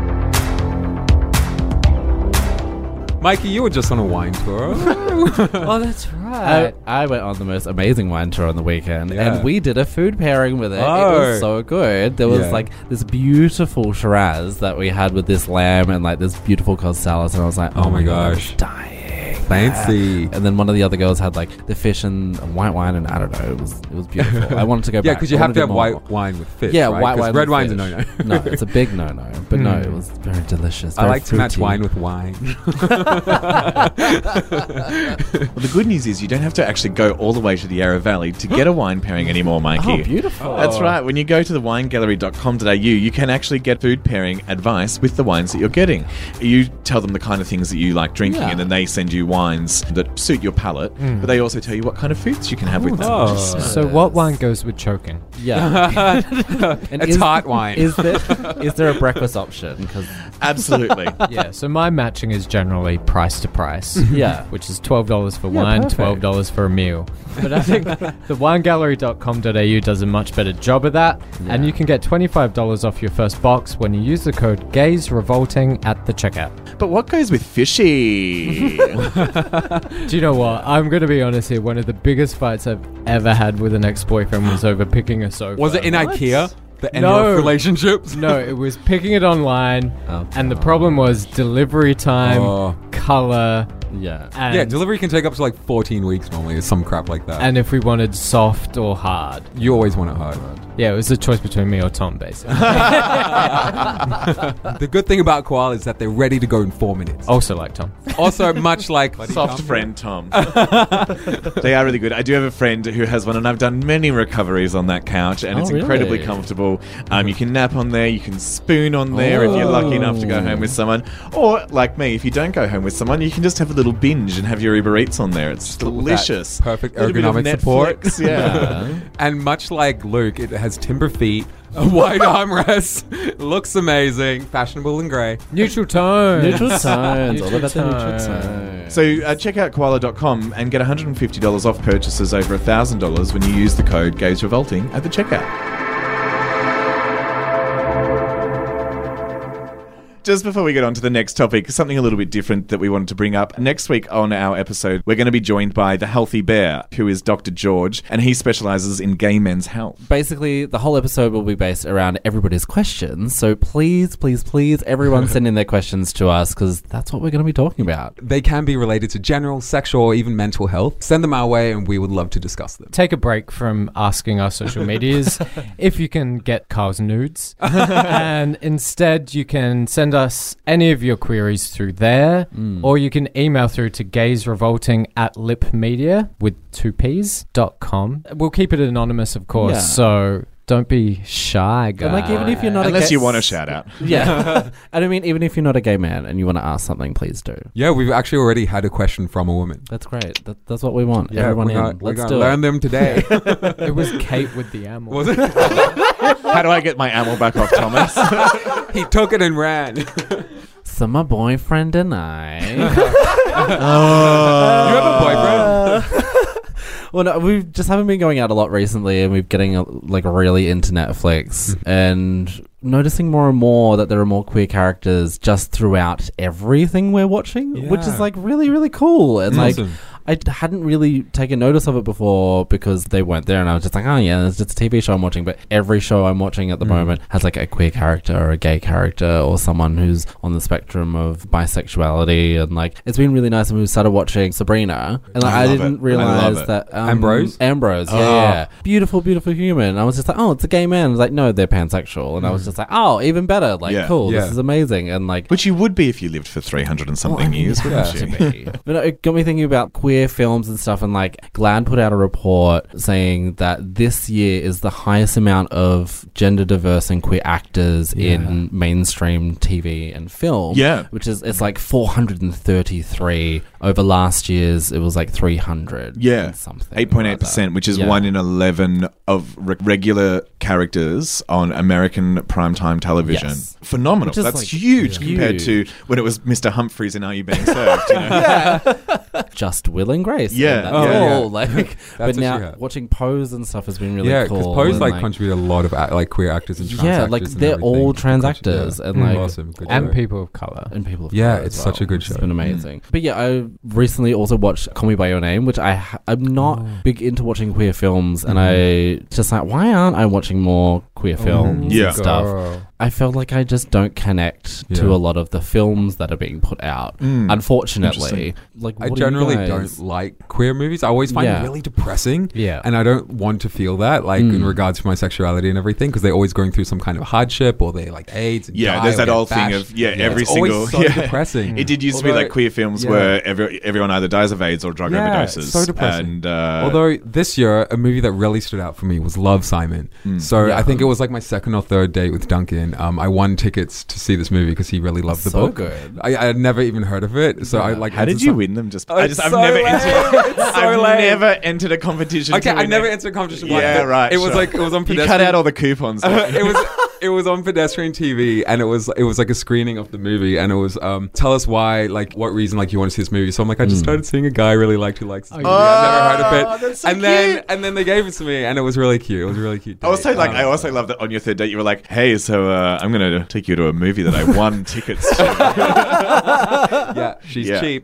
Mikey, you were just on a wine tour. Oh, that's right. I went on the most amazing wine tour on the weekend, Yeah. and we did a food pairing with it. It Oh. was so good. There was Yeah. like this beautiful Shiraz that we had with this lamb and like this beautiful cod salad, and I was like, oh, my gosh, dying. Fancy. And then one of the other girls had like the fish and white wine, and I don't know, it was beautiful. I wanted to go Yeah, back. because you I have wanted to do have more. white wine with fish. Yeah, right? white 'Cause wine. Red with wine's fish. a no-no. No, it's a big no-no. But no, it was very delicious. I very like to match fruity. wine with wine. Well, the good news is you don't have to actually go all the way to the Yarra Valley to get a wine pairing anymore, Mikey. Oh, beautiful. That's right. When you go to the winegallery.com.au, you can actually get food pairing advice with the wines that you're getting. You tell them the kind of things that you like drinking, Yeah. and then they send you wines that suit your palate, but they also tell you what kind of foods you can have with them. Oh. So what wine goes with choking? Yeah. And A tart wine. Is there a breakfast option? Because Absolutely. Yeah, so my matching is generally price to price. Yeah. Which is $12 for wine, perfect. $12 for a meal. But I think the winegallery.com.au does a much better job of that. And you can get $25 off your first box when you use the code GAYSREVOLTING at the checkout. But what goes with fishy? Do you know what? I'm going to be honest here. One of the biggest fights I've ever had with an ex-boyfriend was over picking a sofa. Was it in IKEA? The end No. of relationships? No, it was picking it online. Oh, and the problem was delivery time, Oh. color, yeah. and Yeah, delivery can take up to like 14 weeks normally, or some crap like that. and if we wanted soft or hard. you always want it hard. Yeah, it was a choice between me or Tom, basically. The good thing about Koala is that they're ready to go in 4 minutes. Also like Tom. Also, much like Soft friend Tom. They are really good. I do have a friend who has one, and I've done many recoveries on that couch, and it's really? incredibly comfortable. You can nap on there, you can spoon on there if you're lucky enough to go home with someone. Or, like me, if you don't go home with someone, you can just have a little little binge and have your Uber Eats on there. It's delicious. Perfect Little bit of ergonomic support. Netflix, yeah. And much like Luke, it has timber feet, a wide armrest, looks amazing, fashionable and grey. Neutral tone. Neutral tones. All about the neutral tones. So check out koala.com and get $150 off purchases over $1,000 when you use the code Gaze Revolting at the checkout. Just before we get on to the next topic, something a little bit different that we wanted to bring up. Next week on our episode, we're going to be joined by the Healthy Bear, who is Dr. George, and he specializes in gay men's health. Basically, the whole episode will be based around everybody's questions. So please, please, please, everyone send in their questions to us because that's what we're going to be talking about. They can be related to general, sexual, or even mental health. Send them our way and we would love to discuss them. Take a break from asking our social medias if you can get Carl's nudes. And instead, you can send us any of your queries through there, or you can email through to gazerevolting@lipmedia with 2ps.com. We'll keep it anonymous, of course, so don't be shy, guys. And like, even if you're not Unless you want a shout out. Yeah. And I mean, even if you're not a gay man and you want to ask something, please do. Yeah, we've actually already had a question from a woman. That's great. That's what we want. Yeah, Everyone we're in. gonna Let's do learn it. them today. It was Kate with the ammo. Was it? How do I get my ammo back off, Thomas? He took it and ran. So my boyfriend and I. You have a boyfriend? Well, no, we just haven't been going out a lot recently, and we're getting really into Netflix and noticing more and more that there are more queer characters just throughout everything we're watching, which is really, really cool. And Awesome. I hadn't really taken notice of it before because they weren't there, and I was just like, oh yeah, it's just a TV show I'm watching. But every show I'm watching at the moment has like a queer character or a gay character or someone who's on the spectrum of bisexuality, and like it's been really nice. And we started watching Sabrina, and like I didn't realize that Ambrose, yeah, beautiful, beautiful human. And I was just like, oh, it's a gay man. I was like, no, they're pansexual, and I was just like, oh, even better, cool, this is amazing, and like, which you would be if you lived for 300 and something years, wouldn't you? But it got me thinking about queer films and stuff, and like GLAAD put out a report saying that this year is the highest amount of gender diverse and queer actors in mainstream TV and film. Yeah, which is it's like 433 over last year's. It was like 300. Yeah, something 8.8%, which is 1 in 11 of regular characters on American primetime television. Yes. Phenomenal. That's like, huge compared to when it was Mr. Humphries in Are You Being Served? You know? Just Will and Grace. Yeah, and that's all. Yeah. Like, but now watching Pose and stuff has been really cool. because Pose contribute a lot of queer actors and trans actors. Like they're all trans actors and like awesome. And people of color. And people of color. Yeah, it's such a good show. It's been amazing. But yeah, I recently also watched Call Me by Your Name, which I'm not big into watching queer films, and I just like, why aren't I watching more queer films and stuff? I felt like I just don't connect to a lot of the films that are being put out. Unfortunately, like I generally don't like queer movies. I always find it really depressing. Yeah, and I don't want to feel that in regards to my sexuality and everything, because they're always going through some kind of hardship or they like AIDS. And there's that old thing of every it's single. Always so depressing. It did used to be like queer films where everyone either dies of AIDS or drug overdoses. So depressing. And, although this year a movie that really stood out for me was Love, Simon. So I think it was like my second or third date with Duncan. I won tickets to see this movie because he really loved the book. Good. I had never even heard of it, so I like. How did you win them? I've never entered a competition. Okay, I never entered a competition. Yeah, right. It was on pedestrian. You cut out all the coupons. It was on pedestrian TV, and it was like a screening of the movie, and it was tell us why, like what reason like you want to see this movie. So I'm like, I just started seeing a guy I really liked who likes this movie. I've never heard of it. That's so and then they gave it to me, and it was really cute. It was a really cute. Date. I also love that on your third date you were like, hey, so I'm gonna take you to a movie that I won tickets to. Yeah, she's cheap.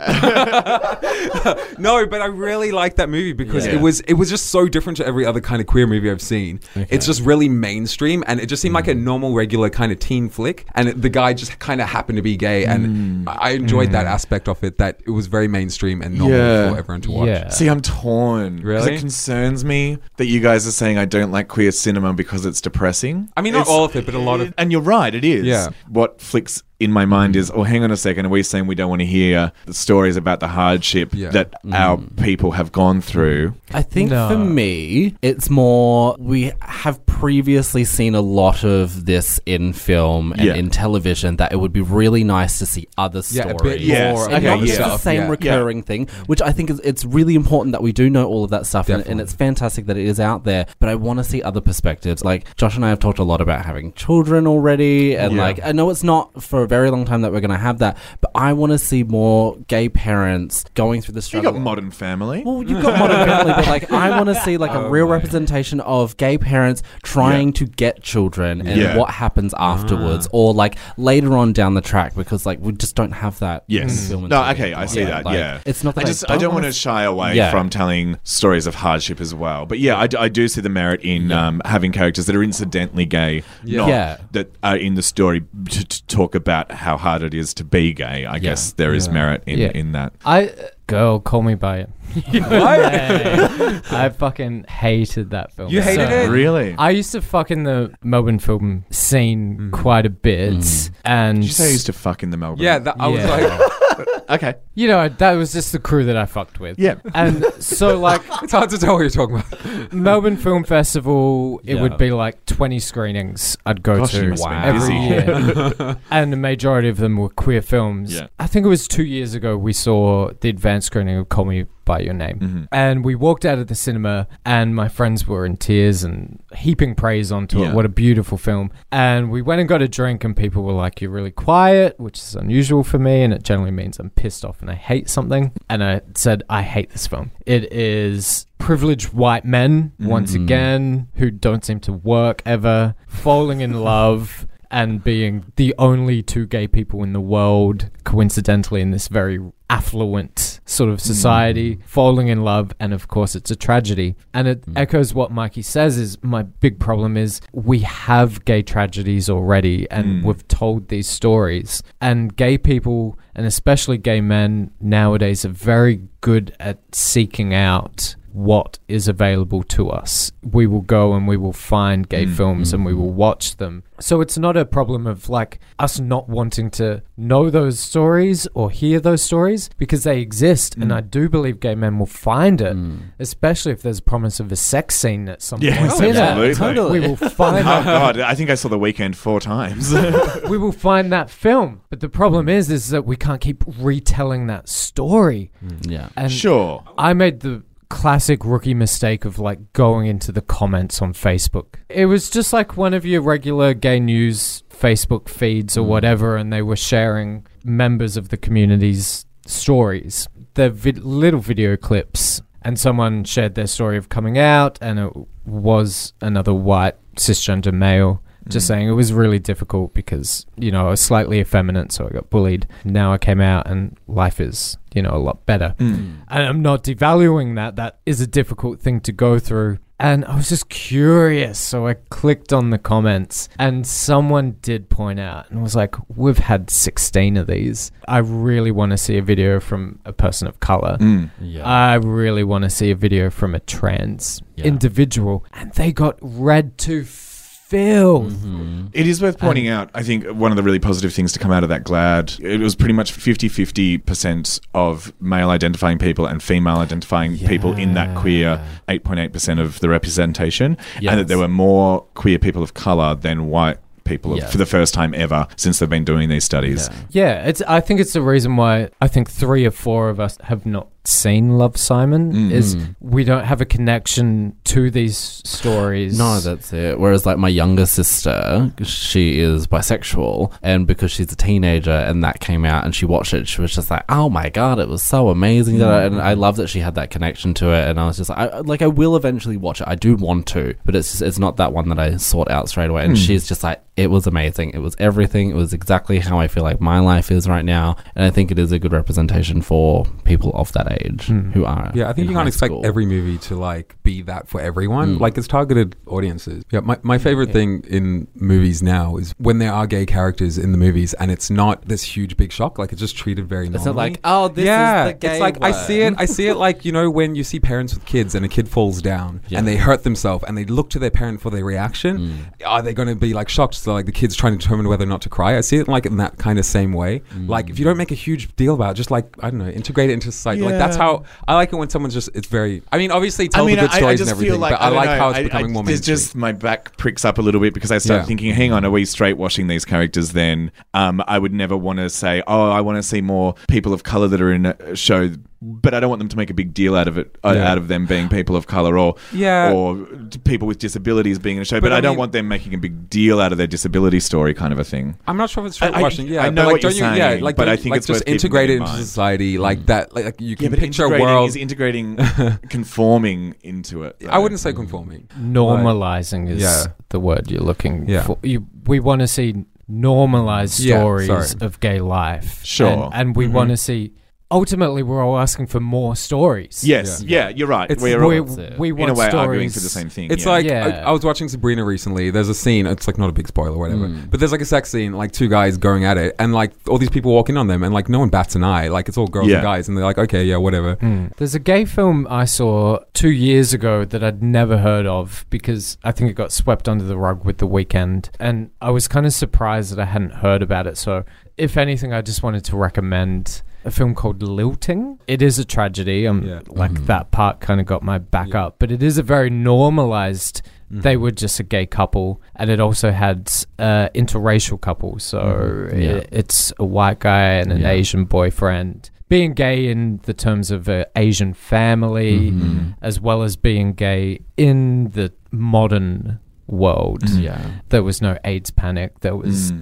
No, but I really liked that movie because it was just so different to every other kind of queer movie I've seen. Okay. It's just really mainstream, and it just seemed like a normal, regular kind of teen flick, and the guy just kind of happened to be gay, and I enjoyed that aspect of it, that it was very mainstream and normal for everyone to watch. Yeah. See, I'm torn. Really? It concerns me that you guys are saying I don't like queer cinema because it's depressing. I mean, not all of it, but a lot of... And you're right, it is. Yeah. What flicks in my mind is, oh, hang on a second, are we saying we don't want to hear the stories about the hardship that our people have gone through? I think for me, it's more, we have previously seen a lot of this in film and in television, that it would be really nice to see other stories. A bit more And not just the same recurring thing, which I think it's really important that we do know all of that stuff, and it's fantastic that it is out there, but I want to see other perspectives. Like, Josh and I have talked a lot about having children already, and like, I know it's not for a very long time that we're going to have that, but I want to see more gay parents going through the struggle. You got Modern Family. Well, you've got Modern Family, but like, I want to see like a real representation of gay parents trying to get children and what happens afterwards, or like later on down the track, because like we just don't have that. Yes. In film and no. TV Okay, I see anymore. that. Like, it's not that I don't want to shy away from telling stories of hardship as well. But I do see the merit in having characters that are incidentally gay, not that are in the story to talk about how hard it is to be gay. I guess there is merit in that. Girl, Call Me By Your Name. I fucking hated that film. You hated it? Really? I used to fuck in the Melbourne film scene quite a bit. And Did you say I used to fuck in the Melbourne? Yeah, I was like... Okay. You know, that was just the crew that I fucked with. Yeah. And so, like... It's hard to tell what you're talking about. Melbourne Film Festival, it would be like 20 screenings I'd go to every year. And the majority of them were queer films. Yeah. I think it was 2 years ago we saw the advanced screening of Call Me By Your Name. And we walked out of the cinema and my friends were in tears and heaping praise onto it. What a beautiful film. And we went and got a drink and people were like, you're really quiet, which is unusual for me, and it generally means I'm pissed off and I hate something. And I said, I hate this film. It is privileged white men, once again, who don't seem to work ever, falling in love and being the only two gay people in the world, coincidentally in this very affluent sort of society, falling in love, and of course it's a tragedy. And it echoes what Mikey says is, my big problem is we have gay tragedies already, and we've told these stories. And gay people, and especially gay men nowadays, are very good at seeking out what is available to us. We will go and we will find gay films and we will watch them. So it's not a problem of like us not wanting to know those stories or hear those stories, because they exist. And I do believe gay men will find it, especially if there's promise of a sex scene at some point. Absolutely. We will find Oh God, I think I saw The Weeknd 4 times. we will find that film. But the problem is that we can't keep retelling that story. And Sure. I made the classic rookie mistake of like going into the comments on Facebook. It was just like one of your regular gay news Facebook feeds or whatever, and they were sharing members of the community's stories. They're little video clips, and someone shared their story of coming out, and it was another white cisgender male just saying it was really difficult because, you know, I was slightly effeminate, so I got bullied. Now I came out and life is, you know, a lot better. And I'm not devaluing that. That is a difficult thing to go through. And I was just curious, so I clicked on the comments, and someone did point out and was like, we've had 16 of these. I really want to see a video from a person of color. I really want to see a video from a trans individual. And they got read to filth. It is worth pointing out, I think, one of the really positive things to come out of that GLAAD, it was pretty much 50-50% of male-identifying people and female-identifying people in that queer 8.8% of the representation, and that there were more queer people of colour than white people for the first time ever since they've been doing these studies. I think it's the reason why I think 3 or 4 of us have not seen Love, Simon, is we don't have a connection to these stories. No, that's it. Whereas like my younger sister, she is bisexual, and because she's a teenager and that came out and she watched it, she was just like, oh my God, it was so amazing. And I love that she had that connection to it, and I was just like, I will eventually watch it. I do want to, but it's not that one that I sought out straight away. And she's just like, it was amazing. It was everything. It was exactly how I feel like my life is right now. And I think it is a good representation for people of that age who are Yeah, I think in you can't high expect school. every movie to like be that for everyone. Like it's targeted audiences. Yeah, my favorite thing in movies now is when there are gay characters in the movies and it's not this huge big shock. Like it's just treated very normally. It's not like, oh, this is the gay it's like one. I see it like, you know, when you see parents with kids and a kid falls down and they hurt themselves and they look to their parent for their reaction. Are they going to be like shocked? So like the kid's trying to determine whether or not to cry. I see it like in that kind of same way. Like if you don't make a huge deal about it, just like, I don't know, integrate it into society. Like that's how I like it when someone's just, it's very, I mean, obviously tell the good stories and everything, but I like how it's becoming more mainstream. It's just my back pricks up a little bit because I started thinking, hang on, are we straight washing these characters then? I would never want to say, I want to see more people of color that are in a show, but I don't want them to make a big deal out of it, out of them being people of color or people with disabilities being in a show. But I don't want them making a big deal out of their disability story, kind of a thing. I'm not sure if it's straight washing. I know what you're saying, but I think it's just worth keeping integrate in it into mind. society like that. Like you can but picture a integrating world. is integrating, conforming into it. I wouldn't say conforming. Normalizing is the word you're looking for. We want to see normalized stories of gay life. Sure. And we want to see... Ultimately, we're all asking for more stories. Yes, you're right. We want in a way stories. arguing for the same thing. It's like I was watching Sabrina recently. There's a scene. It's like not a big spoiler or whatever, but there's like a sex scene, like two guys going at it, and like all these people walk in on them, and like no one bats an eye. Like it's all girls and guys, and they're like, okay, yeah, whatever. There's a gay film I saw 2 years ago that I'd never heard of because I think it got swept under the rug with The Weeknd, and I was kind of surprised that I hadn't heard about it. So, if anything, I just wanted to recommend a film called Lilting. It is a tragedy. That part kind of got my back up, but it is a very normalized. They were just a gay couple, and it also had interracial couple. So it's a white guy and an Asian boyfriend. Being gay in the terms of an Asian family, as well as being gay in the modern world. There was no AIDS panic. There was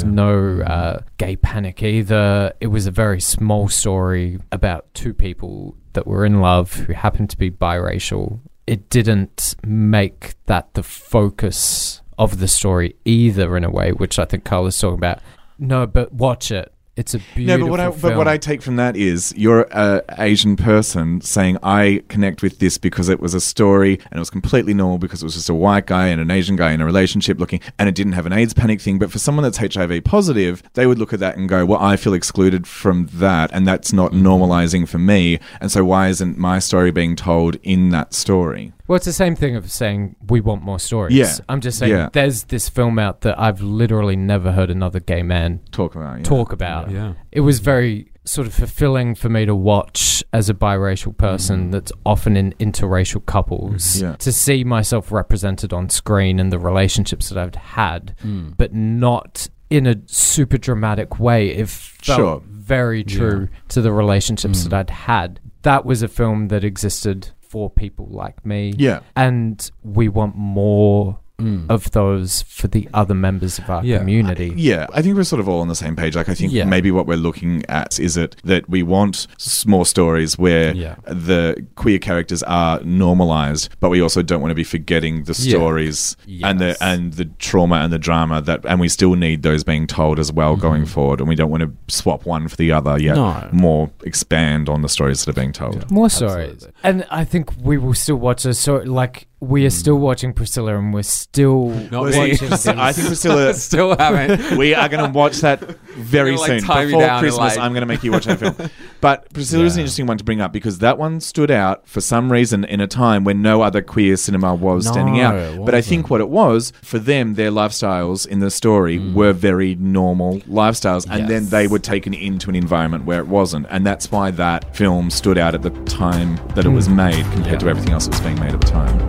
no gay panic either. It was a very small story about two people that were in love who happened to be biracial. It didn't make that the focus of the story either, in a way, which I think Carla's talking about. No, but watch it. It's a beautiful film. But what I take from that is you're an Asian person saying, I connect with this because it was a story and it was completely normal because it was just a white guy and an Asian guy in a relationship looking, and it didn't have an AIDS panic thing. But for someone that's HIV positive, they would look at that and go, well, I feel excluded from that, and that's not normalizing for me. And so why isn't my story being told in that story? Well, it's the same thing of saying we want more stories. Yeah. I'm just saying there's this film out that I've literally never heard another gay man talk about. Yeah. It was very sort of fulfilling for me to watch as a biracial person that's often in interracial couples, to see myself represented on screen and the relationships that I've had, but not in a super dramatic way. It felt very true to the relationships that I'd had. That was a film that existed for people like me. Yeah. And we want more of those for the other members of our community. I think we're sort of all on the same page. Like, I think maybe what we're looking at is that we want more stories where the queer characters are normalized, but we also don't want to be forgetting the stories and the trauma and the drama and we still need those being told as well going forward. And we don't want to swap one for the other yet. More expand on the stories that are being told. More stories. And I think we will still watch a story like we are still watching Priscilla, and we're still watching things. I think Priscilla still haven't. We are going to watch that very soon. Before Christmas, I'm going to make you watch that film. But Priscilla is an interesting one to bring up because that one stood out for some reason in a time when no other queer cinema was standing out. But I think what it was, for them, their lifestyles in the story were very normal lifestyles, and then they were taken into an environment where it wasn't. And that's why that film stood out at the time that it was made compared to everything else that was being made at the time.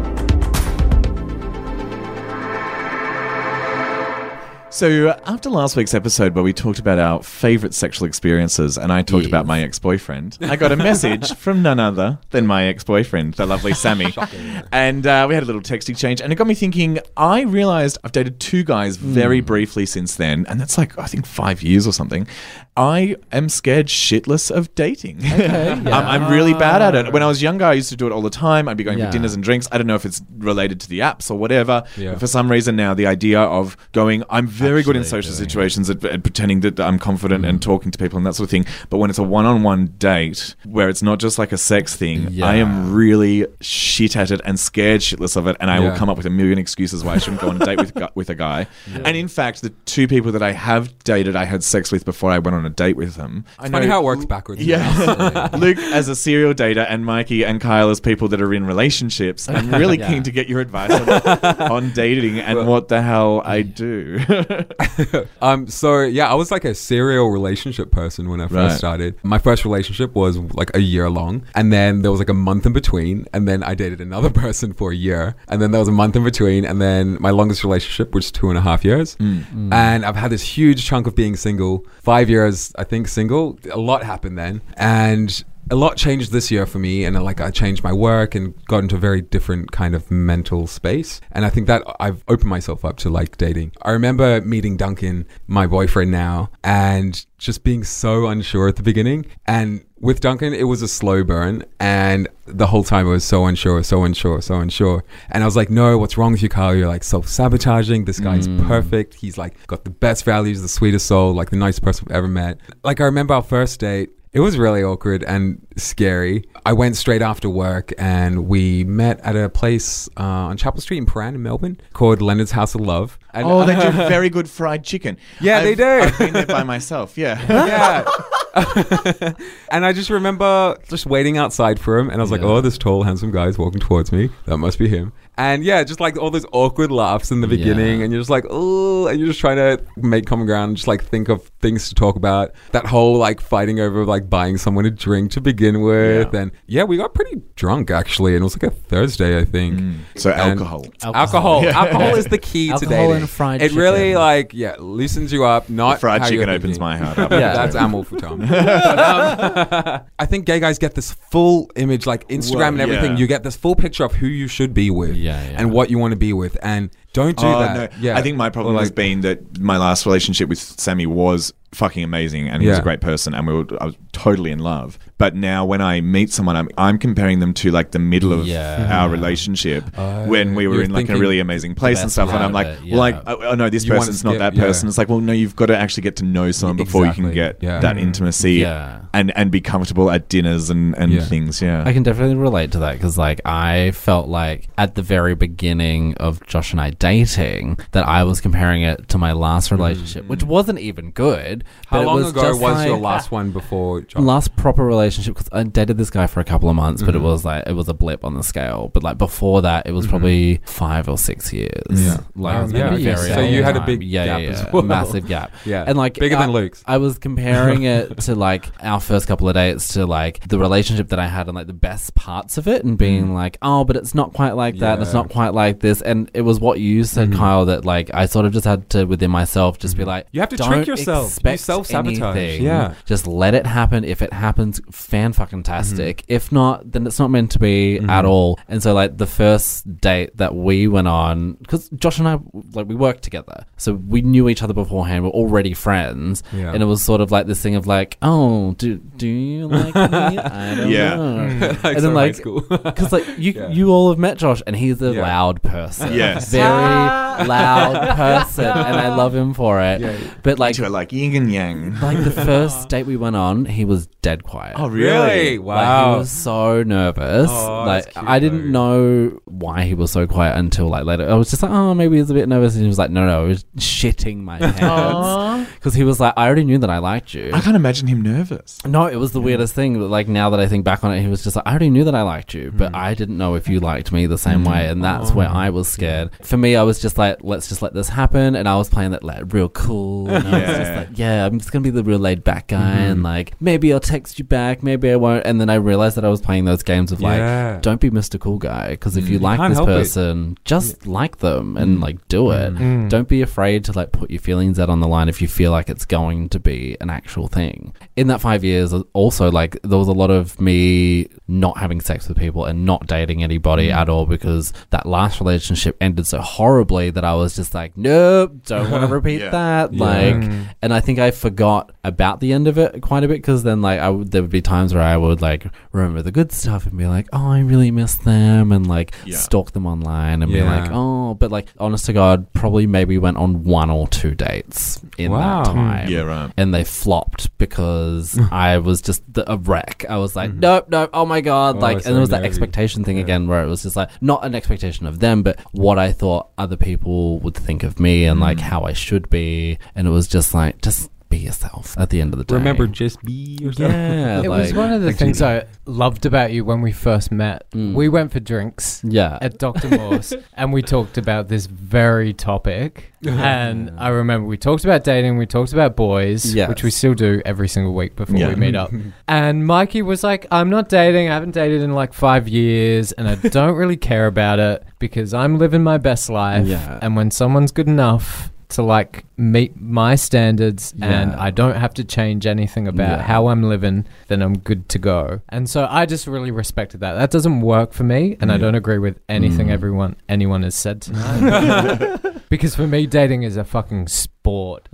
So after last week's episode where we talked about our favourite sexual experiences and I talked about my ex-boyfriend, I got a message from none other than my ex-boyfriend, the lovely Sammy. And we had a little text exchange and it got me thinking, I realised I've dated two guys very briefly since then, and that's like, I think 5 years or something. I am scared shitless of dating. Okay, yeah. I'm really bad at it. When I was younger, I used to do it all the time. I'd be going Yeah. for dinners and drinks. I don't know if it's related to the apps or whatever. Yeah. But for some reason now, the idea of going, I'm very good in Actually social doing situations at pretending that I'm confident and talking to people and that sort of thing. But when it's a one-on-one date where it's not just like a sex thing, Yeah. I am really shit at it and scared shitless of it. And I will Yeah. come up with a million excuses why I shouldn't go on a date with a guy. And in fact, the two people that I have dated, I had sex with before I went on a date with them. It's funny how it works backwards. Yeah. Luke as a serial dater and Mikey and Kyle as people that are in relationships. I'm really keen to get your advice on dating and what the hell I do. So yeah, I was like a serial relationship person when I first Right. started. My first relationship was like a year long, and then there was like a month in between, and then I dated another person for a year, and then there was a month in between, and then my longest relationship was 2.5 years. And I've had this huge chunk of being single, 5 years I think single. A lot happened then, and a lot changed this year for me, and I changed my work and got into a very different kind of mental space, and I think that I've opened myself up to like dating. I remember meeting Duncan, my boyfriend now, and just being so unsure at the beginning. And with Duncan, it was a slow burn, and the whole time I was so unsure. And I was like, no, what's wrong with you, Kyle? You're like self-sabotaging. This guy's perfect. He's like got the best values, the sweetest soul, like the nicest person I've ever met. Like I remember our first date. It was really awkward and scary. I went straight after work and we met at a place on Chapel Street in Prahran in Melbourne called Leonard's House of Love. And Oh, they do very good fried chicken. Yeah, they do. I've been there by myself, yeah. Yeah. And I just remember just waiting outside for him, and I was like, oh, this tall, handsome guy is walking towards me. That must be him. And yeah, just like all those awkward laughs in the beginning, and you're just like, oh, and you're just trying to make common ground, and just like think of things to talk about. That whole like fighting over like buying someone a drink to begin with. And yeah, we got pretty drunk actually, and it was like a Thursday, I think. So And alcohol. Alcohol is the key to Alcohol dating. and fried it really chicken. like loosens you up. Not Fried how you're chicken opens thinking. my heart up. Yeah. That's Amel for Tom. But, I think gay guys get this full image, like Instagram Well, and everything. yeah. You get this full picture of who you should be with and what you want to be with. And don't do that. No. Yeah. I think my problem has been that my last relationship with Sammy was fucking amazing, and he was a great person, and I was totally in love. But now when I meet someone, I'm comparing them to like the middle of our relationship when we were You're in like a thinking really amazing place and best stuff, and part I'm of like, it, well, like, oh no, this You want person's to not get- that yeah. person. It's like, well, no, you've got to actually get to know someone before you can Exactly. get that intimacy and be comfortable at dinners and things. Yeah, I can definitely relate to that because, like, I felt like at the very beginning of Josh and I dating that I was comparing it to my last relationship, which wasn't even good. How but it long was ago just was your like- last one before John? last proper relationship? Because I dated this guy for a couple of months, but it was a blip on the scale. But like before that, it was probably 5 or 6 years. Yeah. Like it's been Yeah. a very So you long had a time. big gap as well. Massive gap. Yeah. And like Bigger than Luke's. I was comparing it to like our first couple of dates to like the relationship that I had and like the best parts of it, and being like, oh, but it's not quite like that. And it's not quite like this. And it was what you said, Kyle, that like I sort of just had to within myself just be like, You have to don't trick yourself. You expect self-sabotage. anything. Yeah. Just let it happen. If it happens, fan-fucking-tastic. If not, then it's not meant to be at all. And so like the first date that we went on, because Josh and I, like, we worked together, so we knew each other beforehand. We're already friends. Yeah. And it was sort of like this thing of like, oh, do you like me? I don't know. Like And so then high like, school. because like you all have met Josh, and he's a loud person. Yes. Very loud person, and I love him for it. But like, to it like yin and yang. like the first date we went on, he was dead quiet. Oh, Really? Like, Wow. he was so nervous. Oh, like that's cute, I didn't know why he was so quiet until like later. I was just like, oh, maybe he's a bit nervous, and he was like, no, I was shitting my pants because he was like, I already knew that I liked you. I can't imagine him nervous. No, it was the weirdest thing. Like now that I think back on it, he was just like, I already knew that I liked you, but I didn't know if you liked me the same way, and that's where I was scared. For me, I was just like, let's just let this happen, and I was playing that like real cool. And I was just like, I'm just gonna be the real laid back guy, and like maybe I'll text you back like, maybe I won't. And then I realized that I was playing those games of like, don't be Mr. Cool Guy, because if you like can't this help it. person, just like them and like do it. Don't be afraid to like put your feelings out on the line if you feel like it's going to be an actual thing. In that 5 years, also, like, there was a lot of me not having sex with people and not dating anybody at all, because that last relationship ended so horribly that I was just like, nope, don't want to repeat that. Like, and I think I forgot about the end of it quite a bit, because then like there would be times where I would like remember the good stuff and be like, oh, I really miss them, and like stalk them online and be like, oh, but like, honest to God, probably maybe went on 1 or 2 dates in that time. Yeah, right. And they flopped because I was just a wreck. I was like, nope, oh my God. Like, and it was that expectation thing again, where it was just like, not an expectation of them, but what I thought other people would think of me and like how I should be. And it was just like, just be yourself at the end of the day. Remember, just be yourself. Yeah. It was one of the things I loved about you when we first met. We went for drinks at Dr. Moore's and we talked about this very topic. And I remember we talked about dating, we talked about boys, which we still do every single week before we meet up. And Mikey was like, I'm not dating. I haven't dated in like 5 years and I don't really care about it because I'm living my best life. Yeah. And when someone's good enough to like meet my standards and I don't have to change anything about how I'm living, then I'm good to go. And so I just really respected that. That doesn't work for me, and I don't agree with anything anyone has said tonight. Because for me, dating is a fucking sport.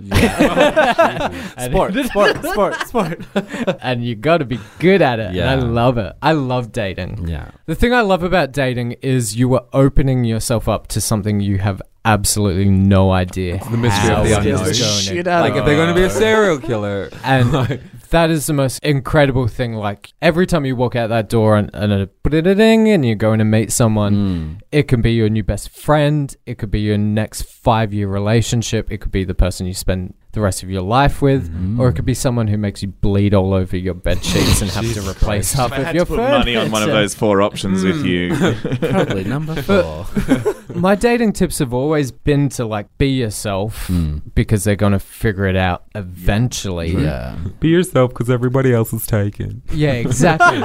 Sport. And you got to be good at it. Yeah. And I love it. I love dating. Yeah. The thing I love about dating is you are opening yourself up to something you have absolutely no idea. The mystery of the how it unknown. is going Shit to- out Like, if they're going to be a serial killer. And that is the most incredible thing. Like, every time you walk out that door and and you're going to meet someone, it can be your new best friend, it could be your next 5-year relationship, it could be the person you spend the rest of your life with, or it could be someone who makes you bleed all over your bed sheets and have to replace half I of had your to put money on one of furniture. those 4 options with you. Probably number 4. My dating tips have always been to like be yourself because they're going to figure it out eventually. Yeah. Be yourself because everybody else is taken. Yeah, exactly.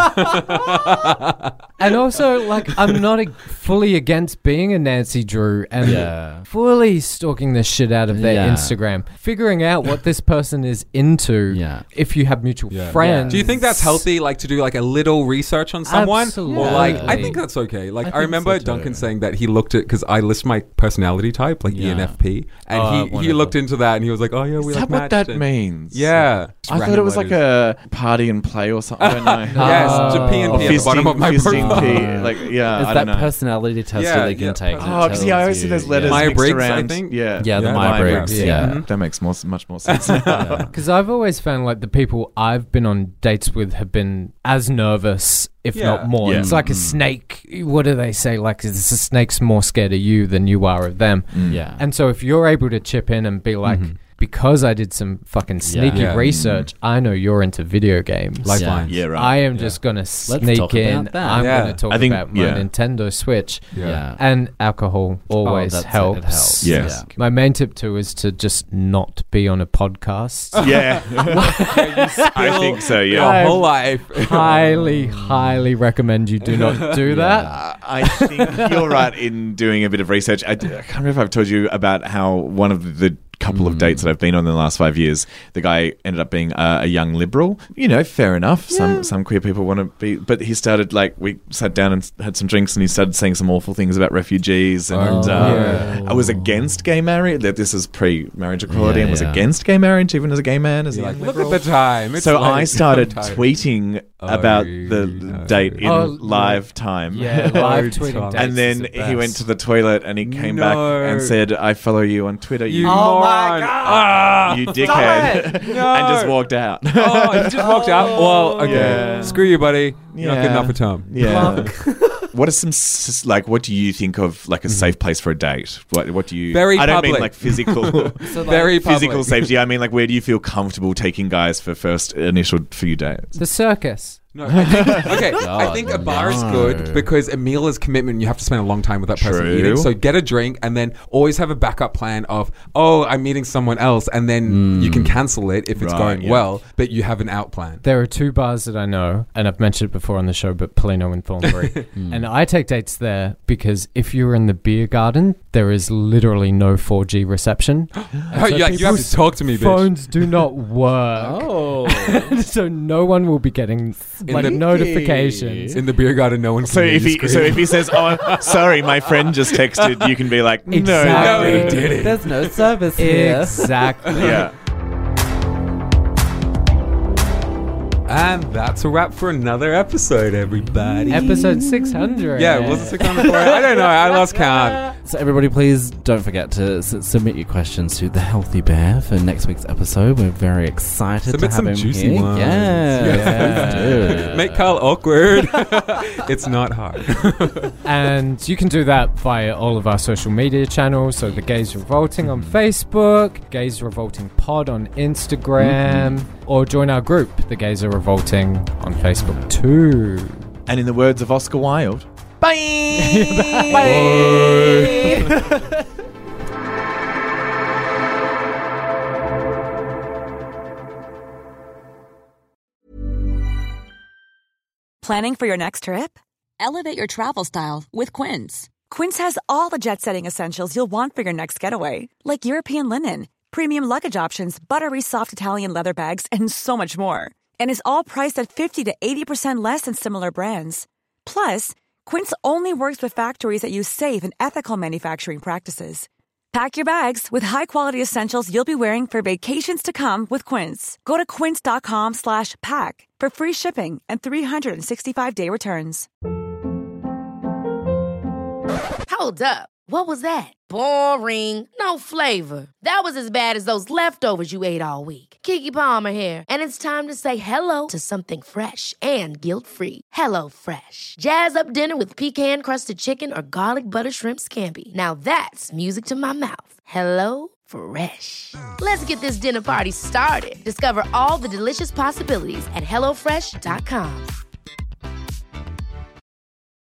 And also, like, I'm not fully against being a Nancy Drew and fully stalking the shit out of their Instagram. Figuring out what this person is into if you have mutual friends. Do you think that's healthy, like to do like a little research on someone? Absolutely. Or like, I think that's okay. Like, I remember so too. Duncan saying that he looked at, because I list my personality type, like ENFP, and he looked into that and he was like, oh yeah, we Is like that what matched that and- means? Yeah. I thought it was like a party and play or something. I don't know. Yes, to P and P at the bottom of my fisting profile. P. Like, yeah, Is I that don't know. personality test Yeah, that they can yeah, take? Oh, because I always see those letters mixed Myers-Briggs, I around. think. Yeah, Yeah, the Yeah. Myers-Briggs. Myers-Briggs, Yeah. That makes much more sense. Because I've always found like the people I've been on dates with have been as nervous, if not more. Yeah. It's like a snake. What do they say? Like, a snake's more scared of you than you are of them. Yeah. And so if you're able to chip in and be like, because I did some fucking sneaky Yeah. research, I know you're into video games. Lifelines. Yeah, right. I am just going to sneak talk in. about that. I'm Yeah. going to talk I think- about my yeah. Nintendo Switch. Yeah. And alcohol always that's it, it helps. helps. Yes. Yeah. My main tip too is to just not be on a podcast. Yeah, I think so. Your Yeah, whole life. highly recommend you do not do that. I think you're right in doing a bit of research. I can't remember if I've told you about how one of the couple of dates that I've been on in the last 5 years, the guy ended up being a young liberal. You know, fair enough. Some queer people want to be, but he started, like, we sat down and had some drinks, and he started saying some awful things about refugees, and I was against gay marriage. That this is pre-marriage equality, and was against gay marriage, even as a gay man, as a Like, young look liberal. at the time. It's So late. I started I'm tired. tweeting about the date in live time. Yeah, live tweeting dates And then is the he went best. to the toilet and he came back and said, I follow you on Twitter. You Oh moron. you dickhead. And just walked out. Oh, you just walked out? Well, okay. Yeah. Screw you, buddy. You're not good Yeah. enough for Tom. Yeah. What are some what do you think of like a safe place for a date? What do you? Very I don't mean public. like physical, Very physical public. safety. I mean like where do you feel comfortable taking guys for first initial few dates? The circus. No, I think a bar is good because a meal is commitment. You have to spend a long time with that person eating. So get a drink and then always have a backup plan of, I'm meeting someone else, and then you can cancel it if it's going well, but you have an out plan. There are 2 bars that I know, and I've mentioned it before on the show, but Polino and Thornbury. And I take dates there because if you're in the beer garden, there is literally no 4G reception. So you have to talk to me, bitch. Phones do not work. So no one will be getting notifications. In the beer garden, no one can if he says, sorry, my friend just texted, you can be like, no, he didn't. There's no service here. Exactly. Yeah. And that's a wrap for another episode, everybody. Episode 600. Yeah, was it 600? I don't know. I lost count. So everybody, please don't forget to submit your questions to The Healthy Bear for next week's episode. We're very excited submit to have some him juicy here. ones. Yeah. Make Carl awkward. It's not hard. And you can do that via all of our social media channels. So The Gays Revolting on Facebook, Gays Revolting Pod on Instagram, or join our group, The Gays Are Revolting, on Facebook too. And in the words of Oscar Wilde, bye! Bye! Planning for your next trip? Elevate your travel style with Quince. Quince has all the jet-setting essentials you'll want for your next getaway, like European linen, premium luggage options, buttery soft Italian leather bags, and so much more. And is all priced at 50 to 80% less than similar brands. Plus, Quince only works with factories that use safe and ethical manufacturing practices. Pack your bags with high-quality essentials you'll be wearing for vacations to come with Quince. Go to quince.com/pack for free shipping and 365-day returns. Hold up. What was that? Boring. No flavor. That was as bad as those leftovers you ate all week. Keke Palmer here, and it's time to say hello to something fresh and guilt-free. HelloFresh. Jazz up dinner with pecan-crusted chicken or garlic butter shrimp scampi. Now that's music to my mouth. HelloFresh. Let's get this dinner party started. Discover all the delicious possibilities at HelloFresh.com.